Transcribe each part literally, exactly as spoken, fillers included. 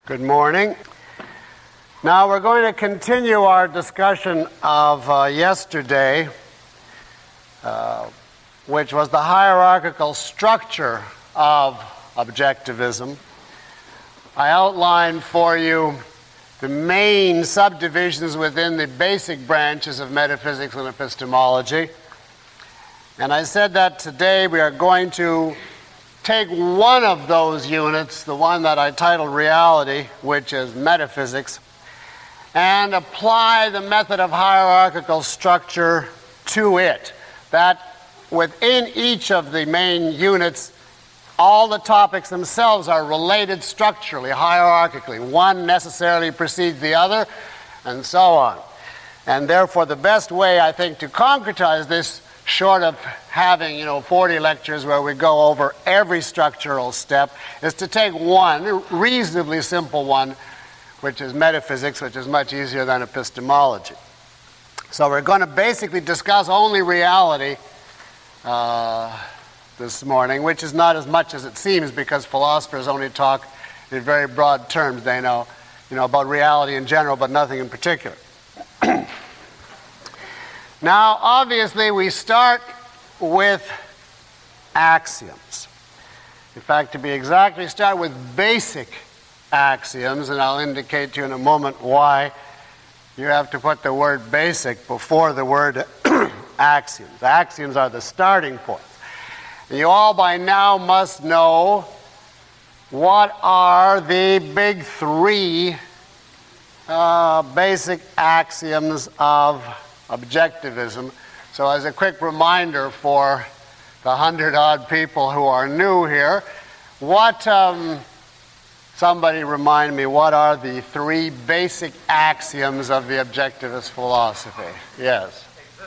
Good morning. Now we're going to continue our discussion of uh, yesterday, uh, which was the hierarchical structure of objectivism. I outlined for you the main subdivisions within the basic branches of metaphysics and epistemology. And I said that today we are going to take one of those units, the one that I titled reality, which is metaphysics, and apply the method of hierarchical structure to it. That within each of the main units, all the topics themselves are related structurally, hierarchically. One necessarily precedes the other, and so on. And therefore, the best way, I think, to concretize this, short of having, you know, forty lectures where we go over every structural step, is to take one, a reasonably simple one, which is metaphysics, which is much easier than epistemology. So we're going to basically discuss only reality uh, this morning, which is not as much as it seems, because philosophers only talk in very broad terms. They know, you know, about reality in general, but nothing in particular. Now, obviously, we start with axioms. In fact, to be exact, we start with basic axioms, and I'll indicate to you in a moment why you have to put the word basic before the word axioms. Axioms are the starting point. And you all by now must know what are the big three uh, basic axioms of objectivism. So as a quick reminder for the hundred-odd people who are new here, what, um, somebody remind me, what are the three basic axioms of the objectivist philosophy? Yes.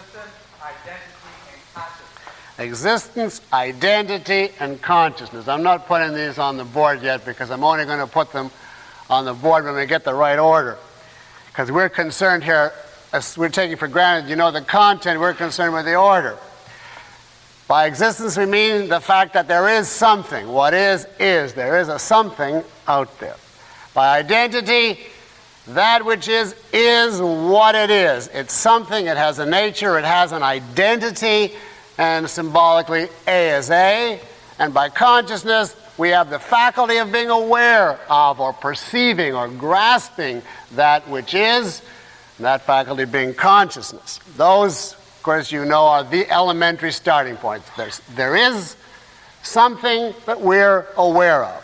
Existence, identity, and consciousness. I'm not putting these on the board yet because I'm only going to put them on the board when we get the right order. Because we're concerned here, as we're taking for granted, you know, the content, we're concerned with the order. By existence, we mean the fact that there is something. What is, is. There is a something out there. By identity, that which is, is what it is. It's something, it has a nature, it has an identity, and symbolically, A is A. And by consciousness, we have the faculty of being aware of, or perceiving, or grasping that which is, that faculty being consciousness. Those, of course, you know, are the elementary starting points. There's, there is something that we're aware of.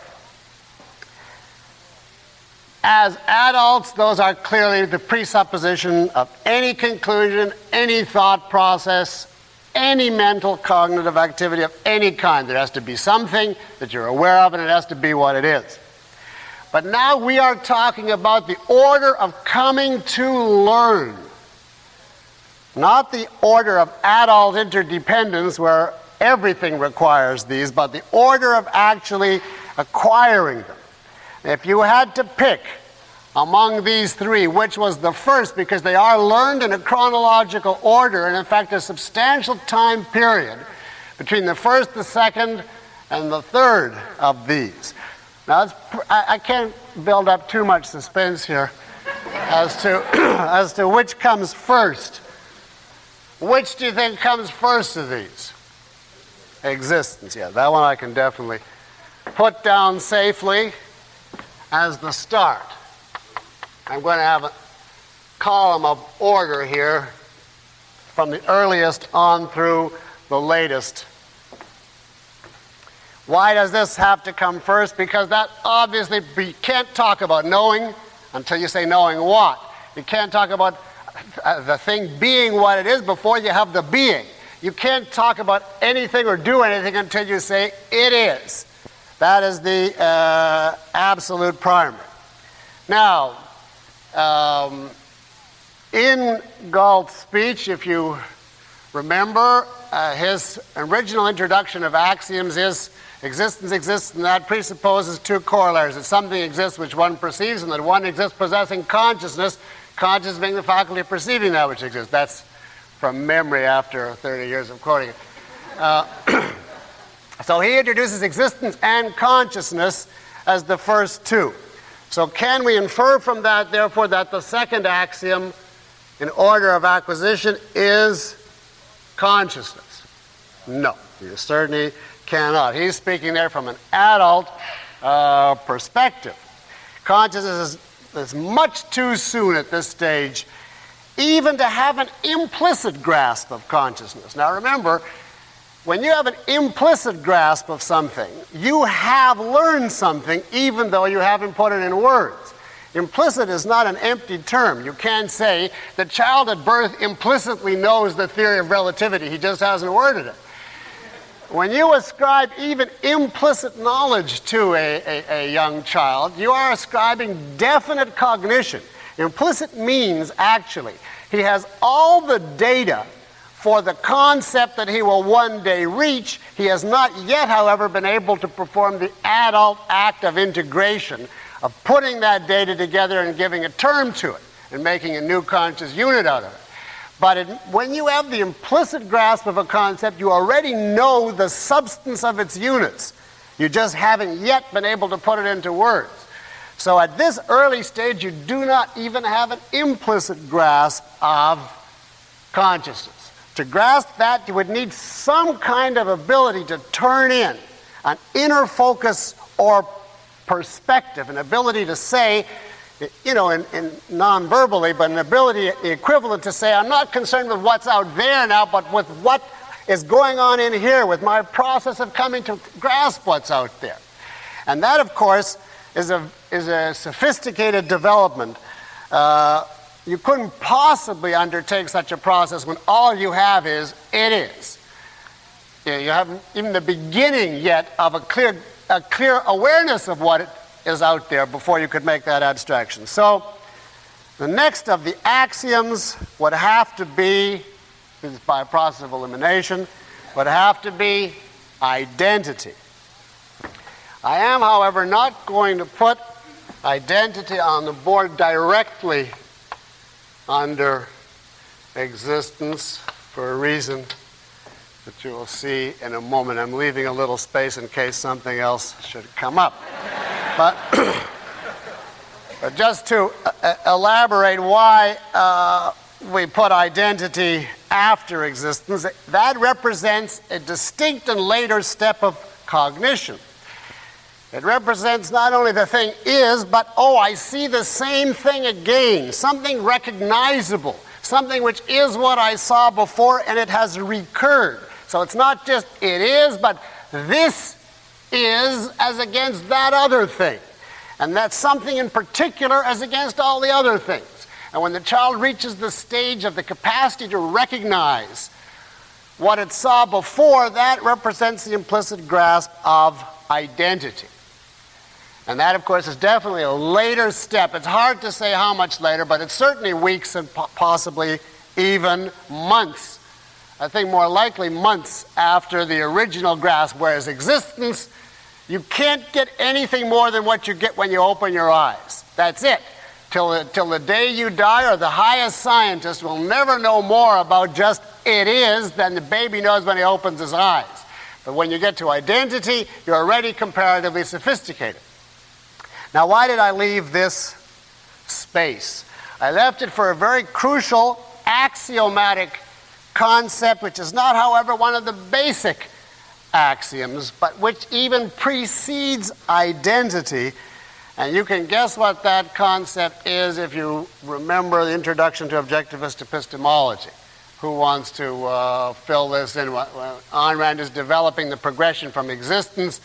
As adults, those are clearly the presupposition of any conclusion, any thought process, any mental cognitive activity of any kind. There has to be something that you're aware of, and it has to be what it is. But now we are talking about the order of coming to learn. Not the order of adult interdependence where everything requires these, but the order of actually acquiring them. If you had to pick among these three which was the first, because they are learned in a chronological order, and in fact a substantial time period between the first, the second, and the third of these. Now, it's, I, I can't build up too much suspense here as to, as to which comes first. Which do you think comes first of these? Existence, yeah, that one I can definitely put down safely as the start. I'm going to have a column of order here from the earliest on through the latest. Why does this have to come first? Because that obviously, you can't talk about knowing until you say knowing what. You can't talk about the thing being what it is before you have the being. You can't talk about anything or do anything until you say it is. That is the uh, absolute primary. Now, um, in Galt's speech, if you remember, uh, his original introduction of axioms is existence exists, and that presupposes two corollaries. That something exists which one perceives, and that one exists possessing consciousness, consciousness being the faculty of perceiving that which exists. That's from memory after thirty years of quoting it. Uh, so he introduces existence and consciousness as the first two. So can we infer from that, therefore, that the second axiom in order of acquisition is consciousness? No, you certainly cannot. He's speaking there from an adult uh, perspective. Consciousness is, is much too soon at this stage even to have an implicit grasp of consciousness. Now remember, when you have an implicit grasp of something, you have learned something even though you haven't put it in words. Implicit is not an empty term. You can't say the child at birth implicitly knows the theory of relativity. He just hasn't worded it. When you ascribe even implicit knowledge to a, a, a young child, you are ascribing definite cognition. Implicit means, actually, he has all the data for the concept that he will one day reach. He has not yet, however, been able to perform the adult act of integration, of putting that data together and giving a term to it and making a new conscious unit out of it. But it, when you have the implicit grasp of a concept, you already know the substance of its units. You just haven't yet been able to put it into words. So at this early stage, you do not even have an implicit grasp of consciousness. To grasp that, you would need some kind of ability to turn in an inner focus or perspective, an ability to say, you know, in, in non-verbally, but an ability equivalent to say, I'm not concerned with what's out there now, but with what is going on in here, with my process of coming to grasp what's out there. And that, of course, is a, is a sophisticated development. Uh, you couldn't possibly undertake such a process when all you have is, it is. You know, you haven't even the beginning yet of a clear, a clear awareness of what it is out there before you could make that abstraction. So the next of the axioms would have to be, this is by a process of elimination, would have to be identity. I am, however, not going to put identity on the board directly under existence for a reason that you will see in a moment. I'm leaving a little space in case something else should come up. But, but just to uh, elaborate why uh, we put identity after existence, that represents a distinct and later step of cognition. It represents not only the thing is, but, oh, I see the same thing again, something recognizable, something which is what I saw before, and it has recurred. So it's not just it is, but this is as against that other thing. And that something in particular as against all the other things. And when the child reaches the stage of the capacity to recognize what it saw before, that represents the implicit grasp of identity. And that, of course, is definitely a later step. It's hard to say how much later, but it's certainly weeks and po- possibly even months. I think more likely months after the original grasp, whereas existence, you can't get anything more than what you get when you open your eyes. That's it. Till the, till the day you die, or the highest scientist will never know more about just it is than the baby knows when he opens his eyes. But when you get to identity, you're already comparatively sophisticated. Now, why did I leave this space? I left it for a very crucial axiomatic concept, which is not, however, one of the basic axioms, but which even precedes identity. And you can guess what that concept is if you remember the introduction to objectivist epistemology. Who wants to uh, fill this in? Ayn Rand is developing the progression from existence.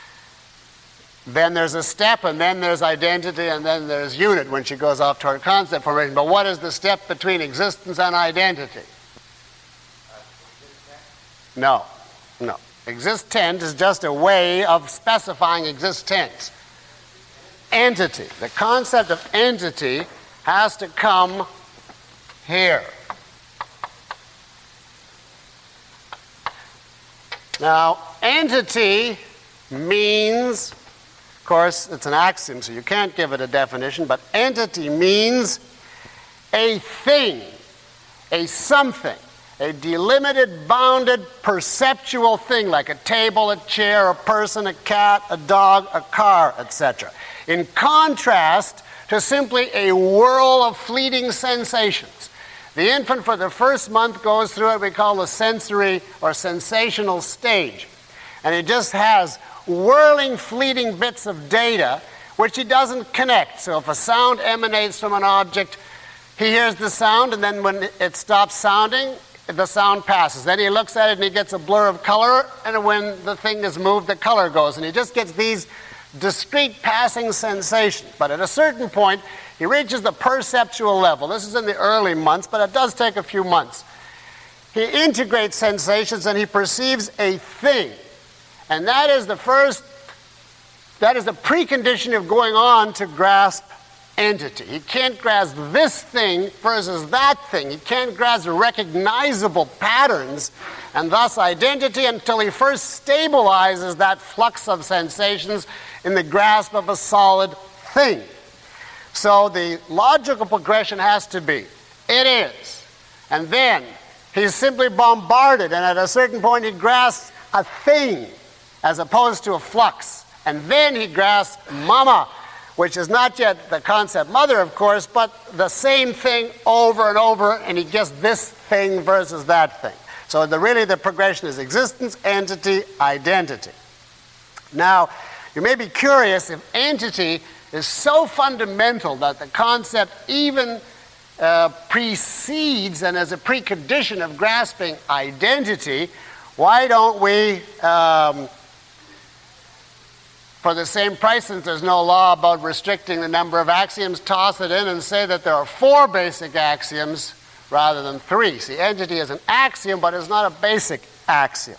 Then there's a step, and then there's identity, and then there's unit when she goes off toward concept formation. But what is the step between existence and identity? No, no. Existent is just a way of specifying existence. Entity. The concept of entity has to come here. Now, entity means, of course, it's an axiom, so you can't give it a definition, but entity means a thing, a something, a delimited, bounded, perceptual thing like a table, a chair, a person, a cat, a dog, a car, et cetera. In contrast to simply a whirl of fleeting sensations. The infant for the first month goes through what we call the sensory or sensational stage. And he just has whirling, fleeting bits of data which he doesn't connect. So if a sound emanates from an object, he hears the sound, and then when it stops sounding, the sound passes. Then he looks at it and he gets a blur of color, and when the thing is moved, the color goes. And he just gets these discrete passing sensations. But at a certain point, he reaches the perceptual level. This is in the early months, but it does take a few months. He integrates sensations and he perceives a thing. And that is the first, that is the precondition of going on to grasp entity. He can't grasp this thing versus that thing. He can't grasp recognizable patterns and thus identity until he first stabilizes that flux of sensations in the grasp of a solid thing. So the logical progression has to be, it is. And then he's simply bombarded, and at a certain point he grasps a thing as opposed to a flux. And then he grasps mama, which is not yet the concept mother, of course, but the same thing over and over, and he gets this thing versus that thing. So the, really the progression is existence, entity, identity. Now, you may be curious if entity is so fundamental that the concept even uh, precedes and as a precondition of grasping identity, why don't we, um, for the same price, since there's no law about restricting the number of axioms, toss it in and say that there are four basic axioms rather than three. See, entity is an axiom, but it's not a basic axiom.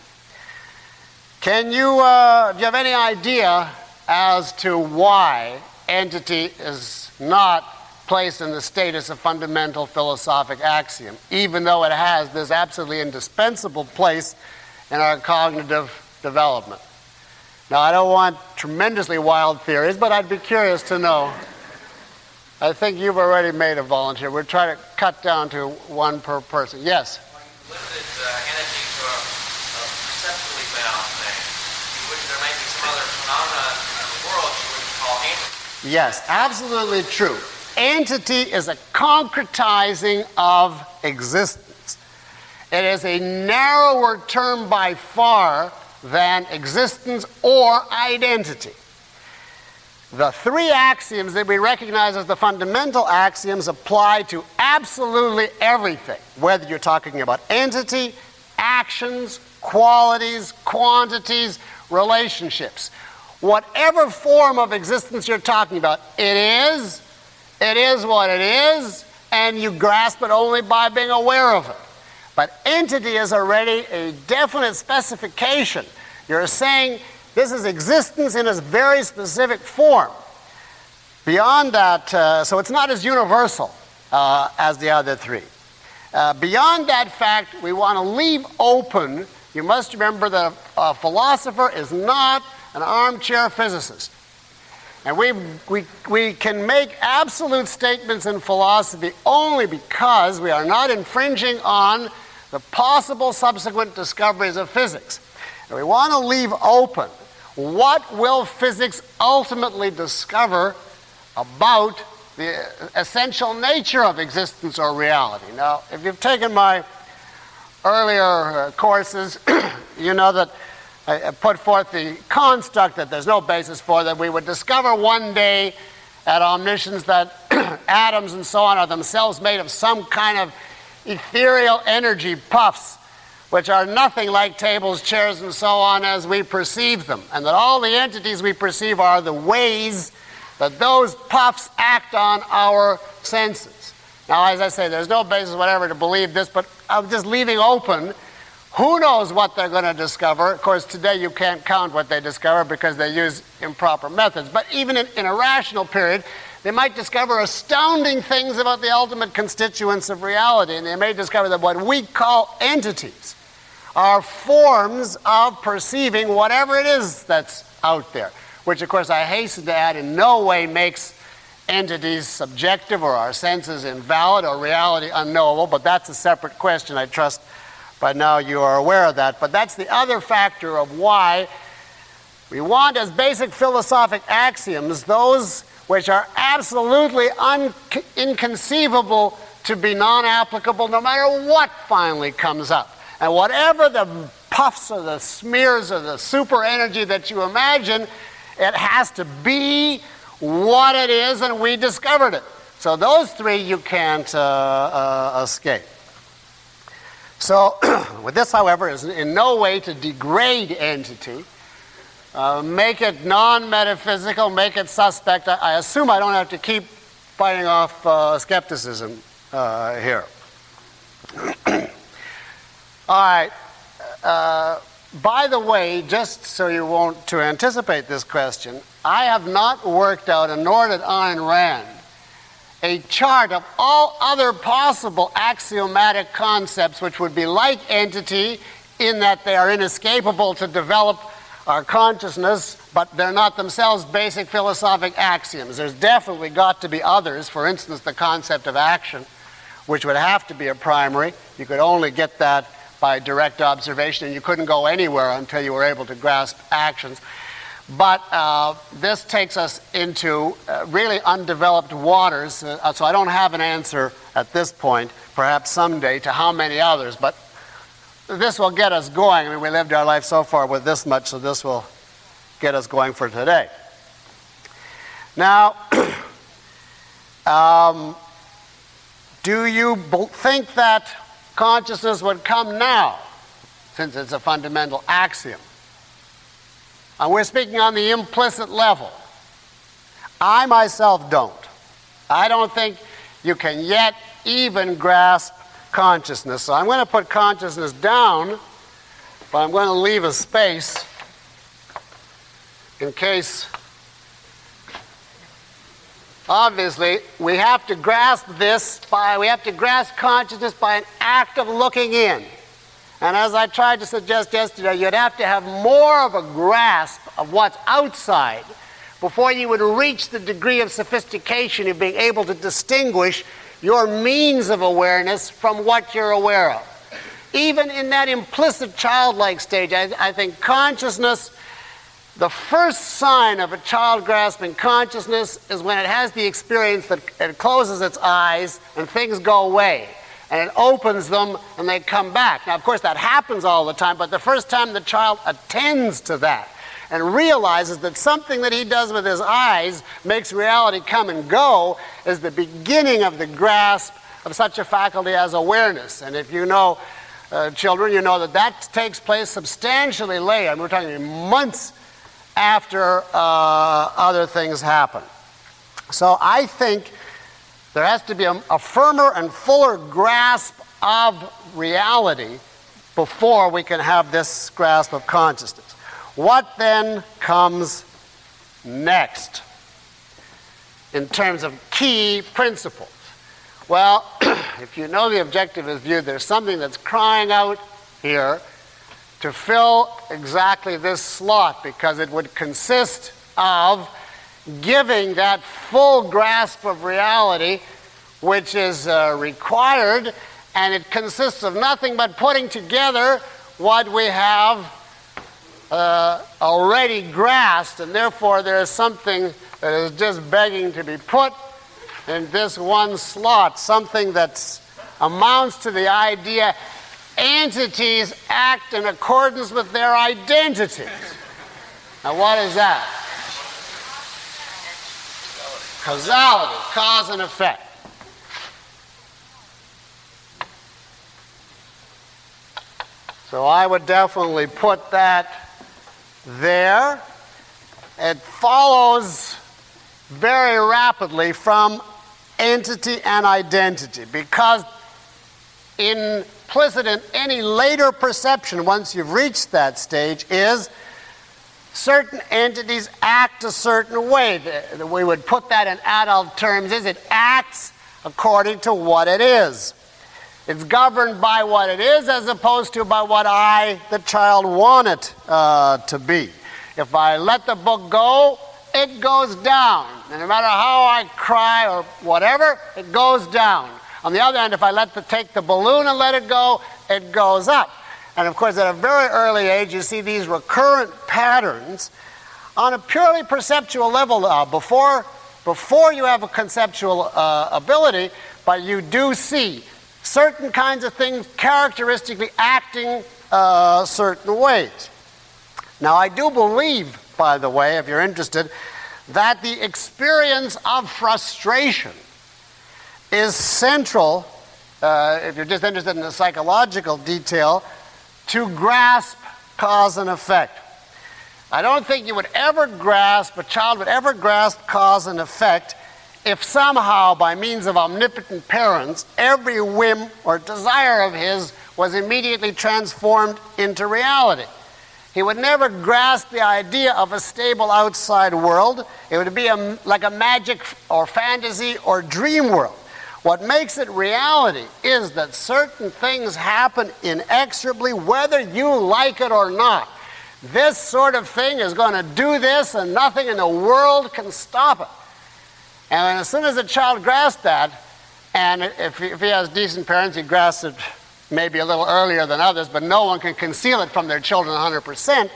Can you, uh, do you have any idea as to why entity is not placed in the status of fundamental philosophic axiom, even though it has this absolutely indispensable place in our cognitive development? Now, I don't want tremendously wild theories, but I'd be curious to know. I think you've already made a volunteer. We're trying to cut down to one per person. Yes? When you limited uh, entity to a, a perceptually bound thing, you wouldn't, there may be some other phenomena in the world you wouldn't call entity. Yes, absolutely true. Entity is a concretizing of existence. It is a narrower term by far than existence or identity. The three axioms that we recognize as the fundamental axioms apply to absolutely everything, whether you're talking about entity, actions, qualities, quantities, relationships. Whatever form of existence you're talking about, it is, it is what it is, and you grasp it only by being aware of it. But entity is already a definite specification. You're saying this is existence in its very specific form. Beyond that, uh, so it's not as universal uh, as the other three. Uh, beyond that fact, we want to leave open, you must remember that a philosopher is not an armchair physicist. And we, we, we can make absolute statements in philosophy only because we are not infringing on the possible subsequent discoveries of physics. And we want to leave open what will physics ultimately discover about the essential nature of existence or reality. Now, if you've taken my earlier uh, courses, you know that I put forth the construct that there's no basis for, that we would discover one day at omniscience that atoms and so on are themselves made of some kind of ethereal energy puffs, which are nothing like tables, chairs, and so on as we perceive them, and that all the entities we perceive are the ways that those puffs act on our senses. Now, as I say, there's no basis whatever to believe this, but I'm just leaving open. Who knows what they're going to discover? Of course, today you can't count what they discover because they use improper methods. But even in, in a rational period, they might discover astounding things about the ultimate constituents of reality, and they may discover that what we call entities are forms of perceiving whatever it is that's out there, which, of course, I hasten to add, in no way makes entities subjective or our senses invalid or reality unknowable, but that's a separate question I trust But now you are aware of that. But that's the other factor of why we want as basic philosophic axioms those which are absolutely un- inconceivable to be non-applicable no matter what finally comes up. And whatever the puffs or the smears or the super energy that you imagine, it has to be what it is, and we discovered it. So those three you can't uh, uh, escape. So with this, however, is in no way to degrade entity, uh, make it non-metaphysical, make it suspect. I, I assume I don't have to keep fighting off uh, skepticism uh, here. All right. Uh, by the way, just so you won't to anticipate this question, I have not worked out, and nor did Ayn Rand, a chart of all other possible axiomatic concepts which would be like entity in that they are inescapable to develop our consciousness, but they're not themselves basic philosophic axioms. There's definitely got to be others, for instance, the concept of action, which would have to be a primary. You could only get that by direct observation, and you couldn't go anywhere until you were able to grasp actions. But uh, this takes us into uh, really undeveloped waters, uh, so I don't have an answer at this point, perhaps someday, to how many others, but this will get us going. I mean, we lived our life so far with this much, so this will get us going for today. Now, um, do you think that consciousness would come now, since it's a fundamental axiom? And we're speaking on the implicit level. I myself don't. I don't think you can yet even grasp consciousness. So I'm going to put consciousness down, but I'm going to leave a space in case. Obviously, we have to grasp this by, we have to grasp consciousness by an act of looking in. And as I tried to suggest yesterday, you'd have to have more of a grasp of what's outside before you would reach the degree of sophistication of being able to distinguish your means of awareness from what you're aware of. Even in that implicit childlike stage, I, I think consciousness, the first sign of a child grasping consciousness is when it has the experience that it closes its eyes and things go away. And it opens them and they come back. Now, of course, that happens all the time, but the first time the child attends to that and realizes that something that he does with his eyes makes reality come and go is the beginning of the grasp of such a faculty as awareness. And if you know uh, children, you know that that takes place substantially later. I mean, we're talking months after uh, other things happen. So I think there has to be a, a firmer and fuller grasp of reality before we can have this grasp of consciousness. What then comes next in terms of key principles? Well, if you know the objectivist view, there's something that's crying out here to fill exactly this slot, because it would consist of giving that full grasp of reality which is uh, required, and it consists of nothing but putting together what we have uh, already grasped, and therefore there is something that is just begging to be put in this one slot, something that amounts to the idea entities act in accordance with their identities. Now what is that? Causality, cause and effect. So I would definitely put that there. It follows very rapidly from entity and identity, because implicit in any later perception, once you've reached that stage, is certain entities act a certain way. The, the, we would put that in adult terms is it acts according to what it is. It's governed by what it is as opposed to by what I, the child, want it uh, to be. If I let the book go, it goes down. And no matter how I cry or whatever, it goes down. On the other hand, if I let the, take the balloon and let it go, it goes up. And of course, at a very early age, you see these recurrent patterns on a purely perceptual level uh, before, before you have a conceptual uh, ability, but you do see certain kinds of things characteristically acting uh, certain ways. Now, I do believe, by the way, if you're interested, that the experience of frustration is central, uh, if you're just interested in the psychological detail, to grasp cause and effect. I don't think you would ever grasp, a child would ever grasp cause and effect if somehow, by means of omnipotent parents, every whim or desire of his was immediately transformed into reality. He would never grasp the idea of a stable outside world. It would be a, like a magic or fantasy or dream world. What makes it reality is that certain things happen inexorably, whether you like it or not. This sort of thing is going to do this, and nothing in the world can stop it. And as soon as a child grasps that, and if he, if he has decent parents, he grasps it maybe a little earlier than others, but no one can conceal it from their children one hundred percent.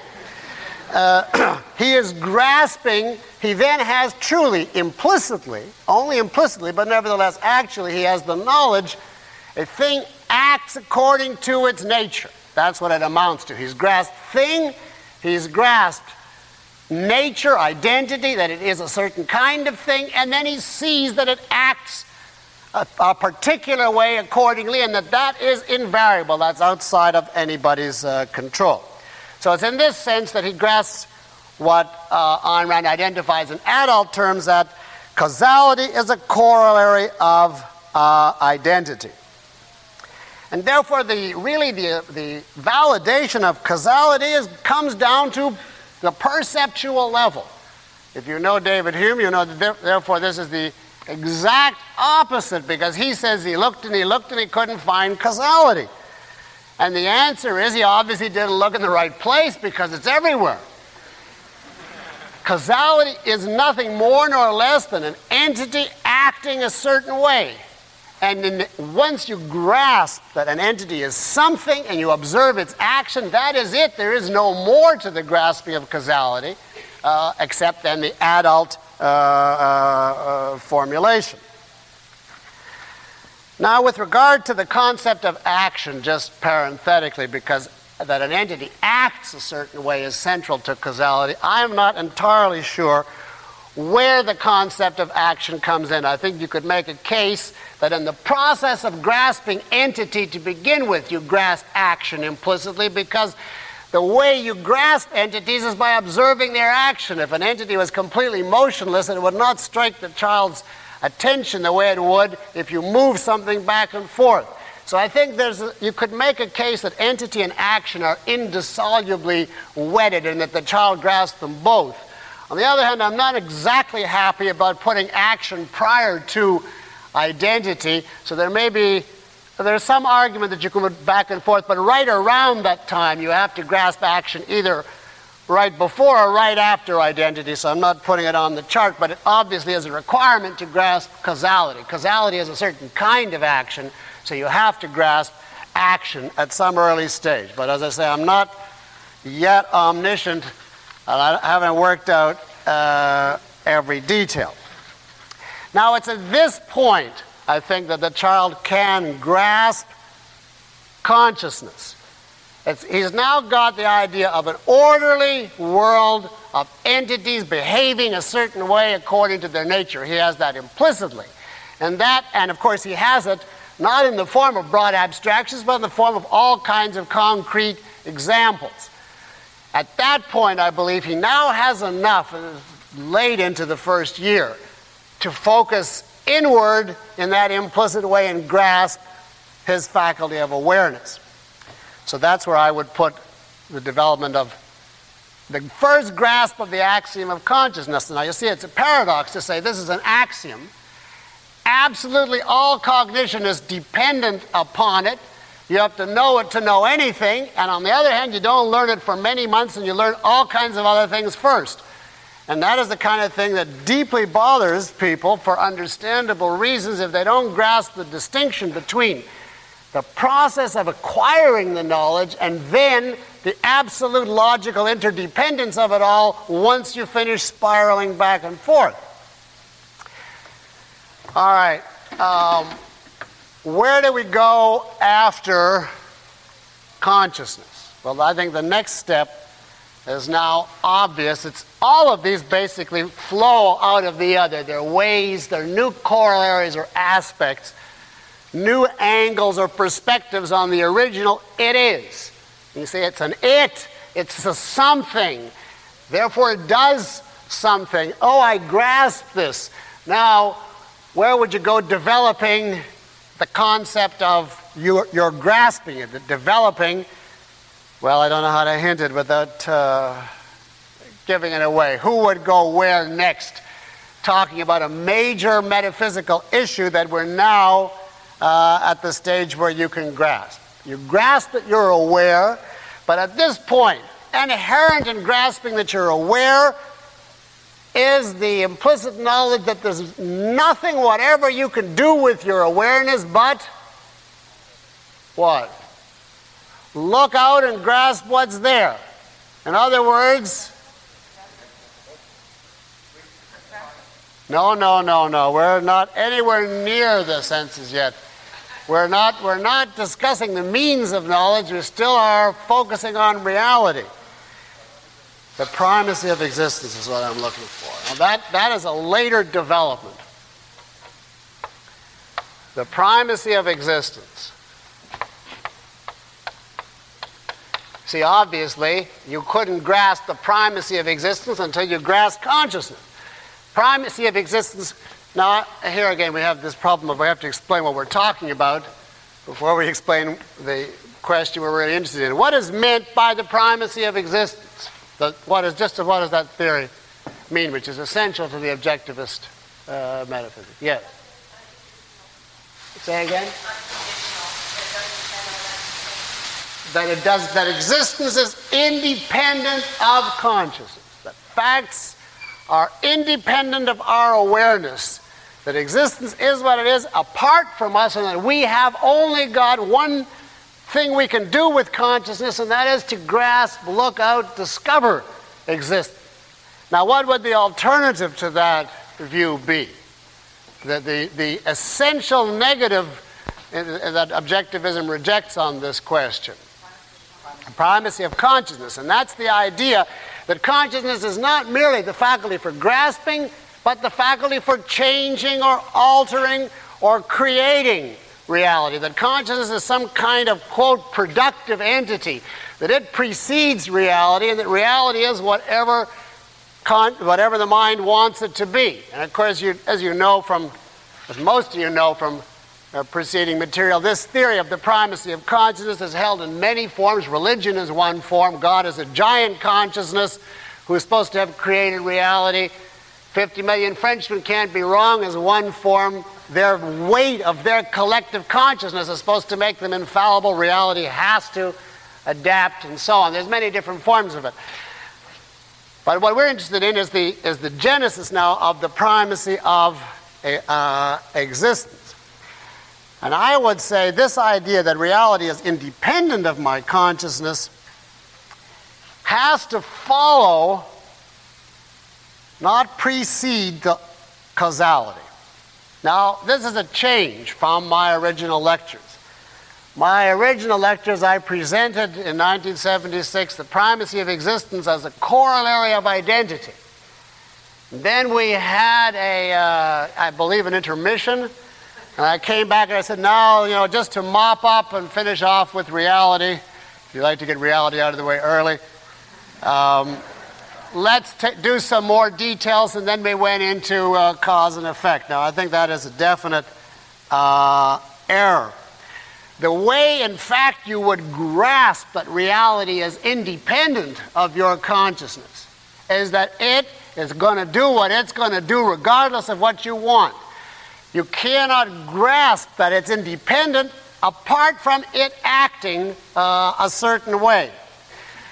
Uh, he is grasping, he then has truly, implicitly, only implicitly, but nevertheless actually, he has the knowledge a thing acts according to its nature. That's what it amounts to. He's grasped thing, he's grasped nature, identity, that it is a certain kind of thing, and then he sees that it acts a, a particular way accordingly, and that that is invariable. That's outside of anybody's uh, control. So it's in this sense that he grasps what uh, Ayn Rand identifies in adult terms, that causality is a corollary of uh, identity. And therefore, the really the, the validation of causality is, comes down to the perceptual level. If you know David Hume, you know that therefore this is the exact opposite, because he says he looked and he looked and he couldn't find causality. And the answer is he obviously didn't look in the right place, because it's everywhere. Causality is nothing more nor less than an entity acting a certain way. And in, once you grasp that an entity is something and you observe its action, that is it. There is no more to the grasping of causality uh, except then the adult uh, uh, uh, formulation. Now, with regard to the concept of action, just parenthetically, because that an entity acts a certain way is central to causality, I am not entirely sure where the concept of action comes in. I think you could make a case that in the process of grasping entity to begin with, you grasp action implicitly, because the way you grasp entities is by observing their action. If an entity was completely motionless, it would not strike the child's attention the way it would if you move something back and forth. So I think there's a, you could make a case that entity and action are indissolubly wedded, and that the child grasps them both. On the other hand, I'm not exactly happy about putting action prior to identity, so there may be, there's some argument that you can put back and forth, but right around that time you have to grasp action either right before or right after identity, so I'm not putting it on the chart, but it obviously is a requirement to grasp causality. Causality is a certain kind of action, so you have to grasp action at some early stage. But as I say, I'm not yet omniscient, and I haven't worked out uh, every detail. Now, it's at this point, I think, that the child can grasp consciousness. It's, he's now got the idea of an orderly world of entities behaving a certain way according to their nature. He has that implicitly. And that, and of course he has it not in the form of broad abstractions, but in the form of all kinds of concrete examples. At that point, I believe he now has enough, late into the first year, to focus inward in that implicit way and grasp his faculty of awareness. So that's where I would put the development of the first grasp of the axiom of consciousness. Now, you see, it's a paradox to say this is an axiom. Absolutely all cognition is dependent upon it. You have to know it to know anything, and on the other hand, you don't learn it for many months, and you learn all kinds of other things first. And that is the kind of thing that deeply bothers people for understandable reasons if they don't grasp the distinction between the process of acquiring the knowledge and then the absolute logical interdependence of it all once you finish spiraling back and forth. All right. Um, where do we go after consciousness? Well, I think the next step is now obvious. It's all of these basically flow out of the other. They're ways, they're new corollaries or aspects, new angles or perspectives on the original it is. You see, it's an it, it's a something, therefore it does something. Oh, I grasp this. Now, where would you go developing the concept of you're, you're grasping it, the developing? Well, I don't know how to hint it without uh, giving it away. Who would go where next? Talking about a major metaphysical issue that we're now uh, at the stage where you can grasp. You grasp that you're aware, but at this point, inherent in grasping that you're aware is the implicit knowledge that there's nothing whatever you can do with your awareness but what? Look out and grasp what's there. In other words, no, no, no, no. We're not anywhere near the senses yet. We're not, we're not discussing the means of knowledge. We still are focusing on reality. The primacy of existence is what I'm looking for. Now that, that is a later development. The primacy of existence. See, obviously, you couldn't grasp the primacy of existence until you grasp consciousness. Primacy of existence. Now, here again, we have this problem of we have to explain what we're talking about before we explain the question we're really interested in. What is meant by the primacy of existence? The, what is just what does that theory mean, which is essential to the objectivist uh, metaphysics? Yes. Say again. That it does. That existence is independent of consciousness. That facts are independent of our awareness. That existence is what it is apart from us, and that we have only got one thing we can do with consciousness, and that is to grasp, look out, discover existence. Now, what would the alternative to that view be? That the, the essential negative that objectivism rejects on this question. The primacy of consciousness. And that's the idea that consciousness is not merely the faculty for grasping, but the faculty for changing or altering or creating reality. That consciousness is some kind of, quote, productive entity. That it precedes reality, and that reality is whatever con- whatever the mind wants it to be. And of course, you, as you know from, as most of you know from uh, preceding material, this theory of the primacy of consciousness is held in many forms. Religion is one form. God is a giant consciousness who is supposed to have created reality. fifty million Frenchmen can't be wrong is one form. Their weight of their collective consciousness is supposed to make them infallible. Reality has to adapt and so on. There's many different forms of it. But what we're interested in is the, is the genesis now of the primacy of uh, existence. And I would say this idea that reality is independent of my consciousness has to follow, not precede, the causality. Now, this is a change from my original lectures. My original lectures, I presented in nineteen seventy-six the primacy of existence as a corollary of identity. Then we had a, uh, I believe, an intermission, and I came back and I said, now, you know, just to mop up and finish off with reality, if you like to get reality out of the way early, um, let's t- do some more details, and then we went into uh, cause and effect. Now, I think that is a definite uh, error. The way, in fact, you would grasp that reality is independent of your consciousness is that it is going to do what it's going to do regardless of what you want. You cannot grasp that it's independent apart from it acting uh, a certain way.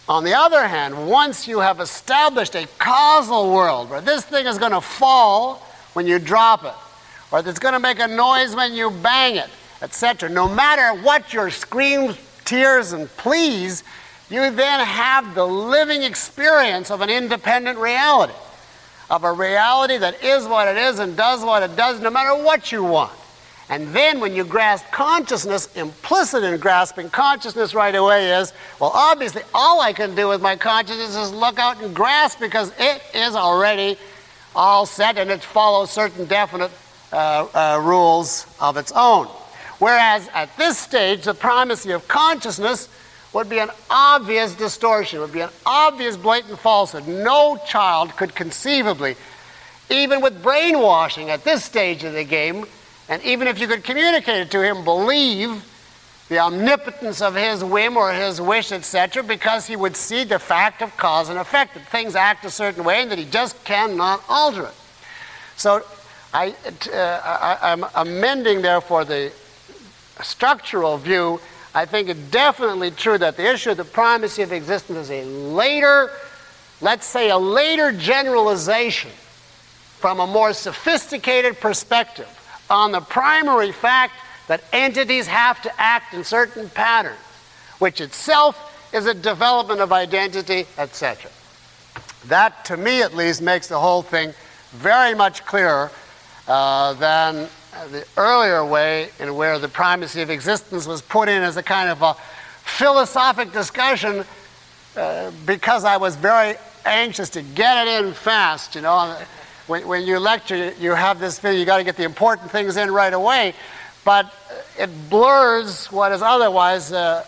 On the other hand, once you have established a causal world where this thing is going to fall when you drop it, or it's going to make a noise when you bang it, et cetera, no matter what your screams, tears, and pleas, you then have the living experience of an independent reality, of a reality that is what it is and does what it does no matter what you want. And then when you grasp consciousness, implicit in grasping consciousness right away is, well, obviously all I can do with my consciousness is look out and grasp because it is already all set and it follows certain definite uh, uh, rules of its own. Whereas at this stage, the primacy of consciousness would be an obvious distortion, would be an obvious blatant falsehood. No child could conceivably, even with brainwashing at this stage of the game, and even if you could communicate it to him, believe the omnipotence of his whim or his wish, et cetera, because he would see the fact of cause and effect, that things act a certain way and that he just cannot alter it. So I, uh, I, I'm amending, therefore, the structural view. I think it's definitely true that the issue of the primacy of existence is a later, let's say a later generalization from a more sophisticated perspective on the primary fact that entities have to act in certain patterns, which itself is a development of identity, et cetera. That, to me at least, makes the whole thing very much clearer uh, than the earlier way in where the primacy of existence was put in as a kind of a philosophic discussion uh, because I was very anxious to get it in fast, you know. When, when you lecture, you have this thing, you got to get the important things in right away, but it blurs what is otherwise uh,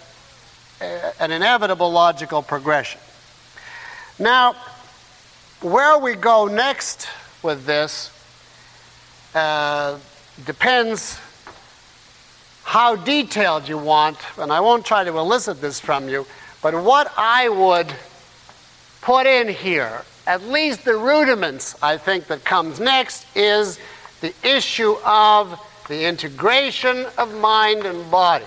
an inevitable logical progression. Now, where we go next with this uh, depends how detailed you want, and I won't try to elicit this from you, but what I would put in here, at least the rudiments, I think, that comes next, is the issue of the integration of mind and body.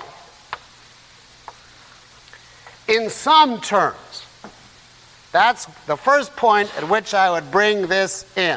In some terms, that's the first point at which I would bring this in.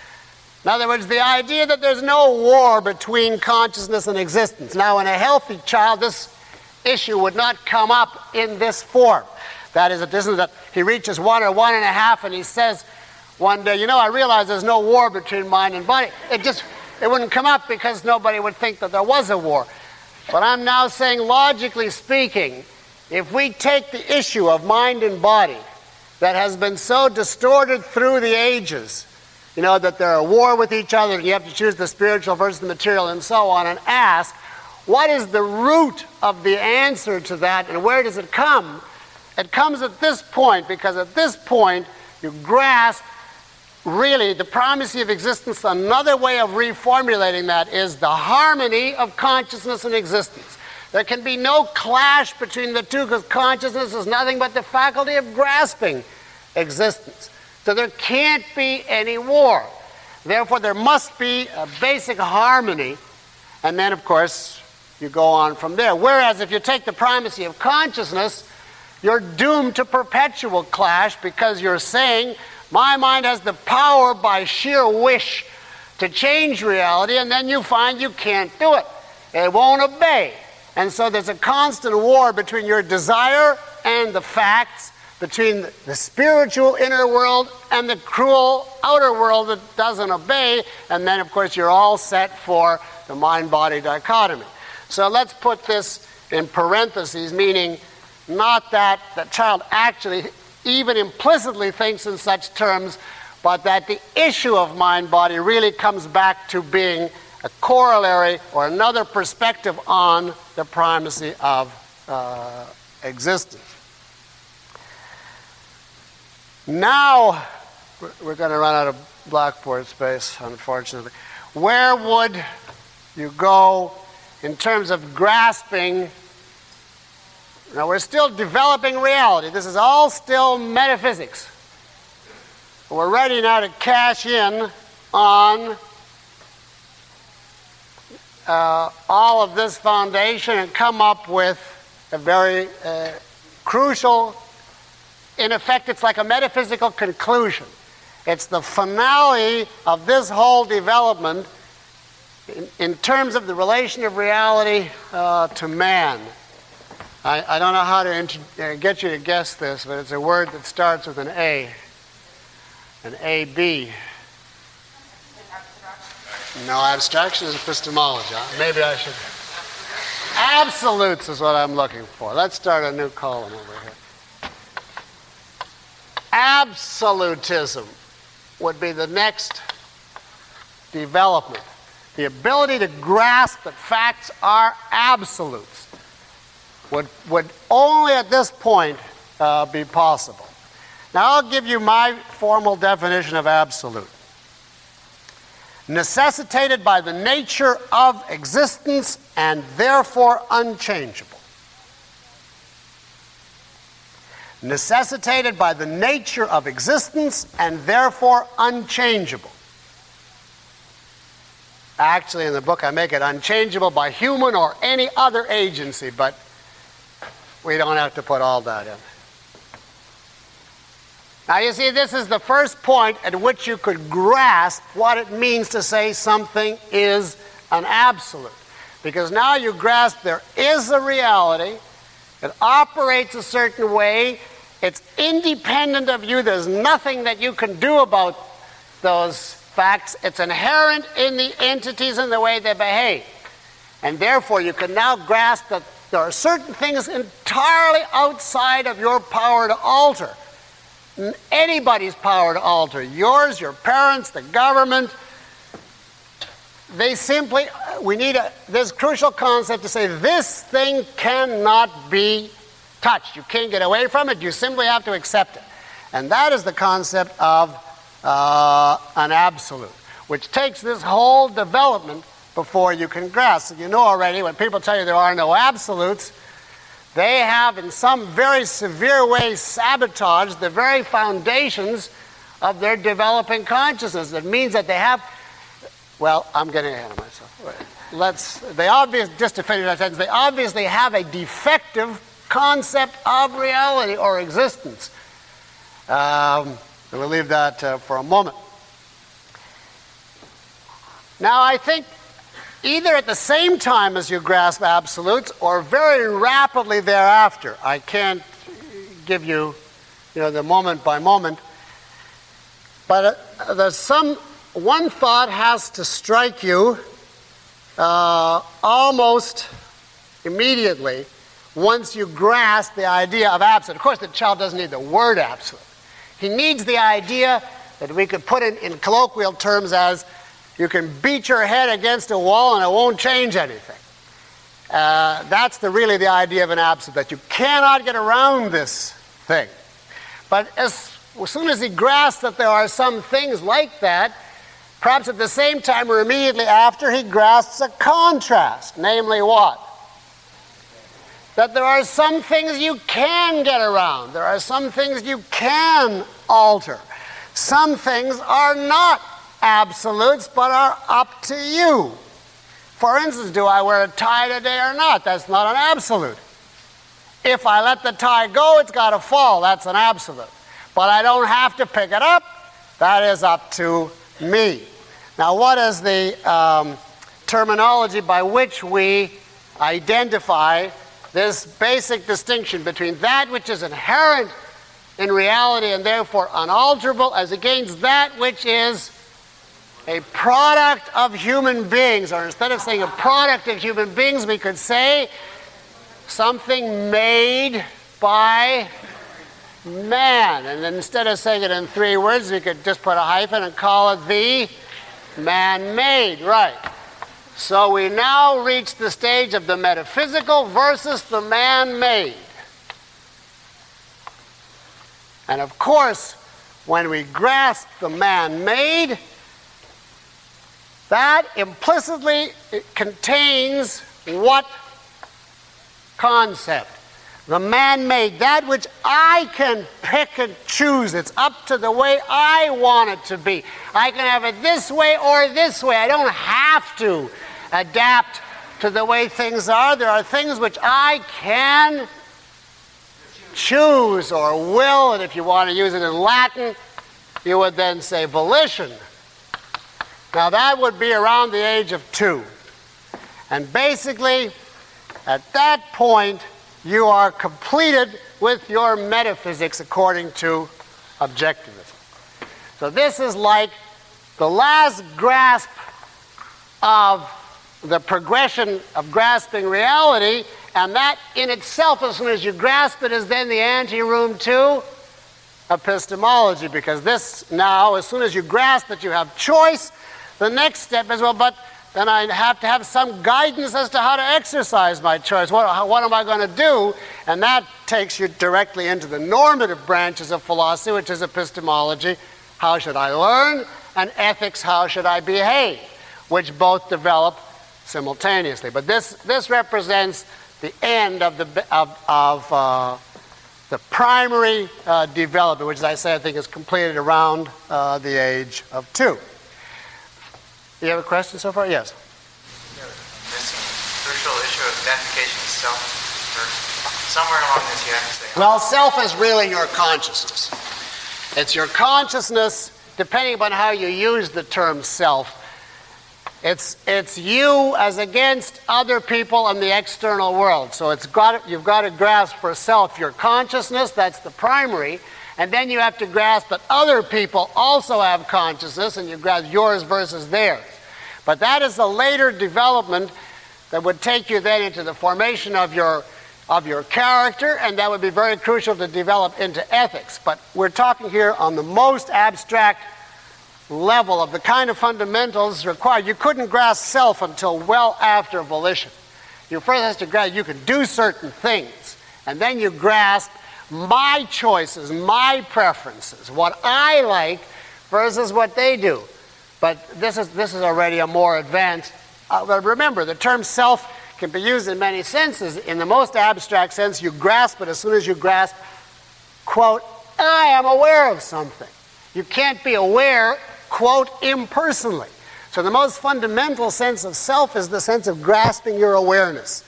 In other words, the idea that there's no war between consciousness and existence. Now, in a healthy child, this issue would not come up in this form. That is, it isn't that he reaches one or one and a half and he says one day, you know, I realize there's no war between mind and body. It just, it wouldn't come up because nobody would think that there was a war. But I'm now saying, logically speaking, if we take the issue of mind and body that has been so distorted through the ages, you know, that they're at war with each other and you have to choose the spiritual versus the material and so on, and ask, what is the root of the answer to that and where does it come? It comes at this point, because at this point you grasp really the primacy of existence. Another way of reformulating that is the harmony of consciousness and existence. There can be no clash between the two because consciousness is nothing but the faculty of grasping existence. So there can't be any war. Therefore, there must be a basic harmony, and then, of course, you go on from there. Whereas if you take the primacy of consciousness, you're doomed to perpetual clash because you're saying, my mind has the power by sheer wish to change reality, and then you find you can't do it. It won't obey. And so there's a constant war between your desire and the facts, between the spiritual inner world and the cruel outer world that doesn't obey, and then, of course, you're all set for the mind-body dichotomy. So let's put this in parentheses, meaning not that the child actually even implicitly thinks in such terms, but that the issue of mind-body really comes back to being a corollary or another perspective on the primacy of uh, existence. Now, we're going to run out of blackboard space, unfortunately. Where would you go in terms of grasping? Now, we're still developing reality. This is all still metaphysics. We're ready now to cash in on uh, all of this foundation and come up with a very uh, crucial in effect, it's like a metaphysical conclusion. It's the finale of this whole development in, in terms of the relation of reality uh, to man. I, I don't know how to int- uh, get you to guess this, but it's a word that starts with an A. An A B. No, abstraction is epistemology. Maybe I should. Absolutes is what I'm looking for. Let's start a new column over here. Absolutism would be the next development. The ability to grasp that facts are absolutes would, would only at this point uh, be possible. Now I'll give you my formal definition of absolute. Necessitated by the nature of existence and therefore unchangeable. Necessitated by the nature of existence and therefore unchangeable. Actually, in the book I make it unchangeable by human or any other agency, but we don't have to put all that in. Now you see, this is the first point at which you could grasp what it means to say something is an absolute. Because now you grasp there is a reality, it operates a certain way, it's independent of you, there's nothing that you can do about those facts, it's inherent in the entities and the way they behave. And therefore you can now grasp that there are certain things entirely outside of your power to alter. Anybody's power to alter. Yours, your parents, the government. They simply, we need a, this crucial concept to say this thing cannot be touched. You can't get away from it. You simply have to accept it. And that is the concept of uh, an absolute, which takes this whole development before you can grasp. You know already when people tell you there are no absolutes, they have in some very severe way sabotaged the very foundations of their developing consciousness. It means that they have, well, I'm getting ahead of myself. Let's, they obviously, just to finish that sentence, they obviously have a defective concept of reality or existence. Um, we'll leave that uh, for a moment. Now, I think either at the same time as you grasp absolutes or very rapidly thereafter. I can't give you, you know, the moment by moment. But uh, there's some, one thought has to strike you uh, almost immediately once you grasp the idea of absolute. Of course, the child doesn't need the word absolute. He needs the idea that we could put in, in colloquial terms as you can beat your head against a wall and it won't change anything. Uh, that's the, really the idea of an absolute, that you cannot get around this thing. But as, as soon as he grasps that there are some things like that, perhaps at the same time or immediately after, he grasps a contrast. Namely what? That there are some things you can get around. There are some things you can alter. Some things are not absolutes, but are up to you. For instance, do I wear a tie today or not? That's not an absolute. If I let the tie go, it's got to fall. That's an absolute. But I don't have to pick it up. That is up to me. Now, what is the um, terminology by which we identify this basic distinction between that which is inherent in reality and therefore unalterable as against that which is a product of human beings? Or instead of saying a product of human beings, we could say something made by man. And then instead of saying it in three words, we could just put a hyphen and call it the man-made. Right. So we now reach the stage of the metaphysical versus the man-made. And of course, when we grasp the man-made, that implicitly contains what concept? The man-made, that which I can pick and choose. It's up to the way I want it to be. I can have it this way or this way. I don't have to adapt to the way things are. There are things which I can choose or will, and if you want to use it in Latin, you would then say volition. Now that would be around the age of two. And basically, at that point, you are completed with your metaphysics according to objectivism. So this is like the last grasp of the progression of grasping reality, and that in itself, as soon as you grasp it, is then the anteroom to epistemology, because this now, as soon as you grasp that you have choice, the next step is, well, but then I have to have some guidance as to how to exercise my choice. What, how, what am I going to do? And that takes you directly into the normative branches of philosophy, which is epistemology. How should I learn? And ethics, how should I behave? Which both develop simultaneously. But this, this represents the end of the, of, of uh, the primary uh, development, which, as I say, I think is completed around uh, the age of two. You have a question so far? Yes. Yeah, missing crucial issue of identification of self. Or somewhere along this you have to say. Well, self is really your consciousness. It's your consciousness, depending upon how you use the term self. It's it's you as against other people and the external world. So it's got you've got to grasp for self your consciousness. That's the primary. And then you have to grasp that other people also have consciousness, and you grasp yours versus theirs. But that is a later development that would take you then into the formation of your, of your character, and that would be very crucial to develop into ethics. But we're talking here on the most abstract level of the kind of fundamentals required. You couldn't grasp self until well after volition. You first have to grasp you can do certain things, and then you grasp my choices, my preferences, what I like versus what they do. But this is this is already a more advanced. Uh, but remember, the term self can be used in many senses. In the most abstract sense, you grasp it as soon as you grasp, quote, I am aware of something. You can't be aware, quote, impersonally. So the most fundamental sense of self is the sense of grasping your awareness.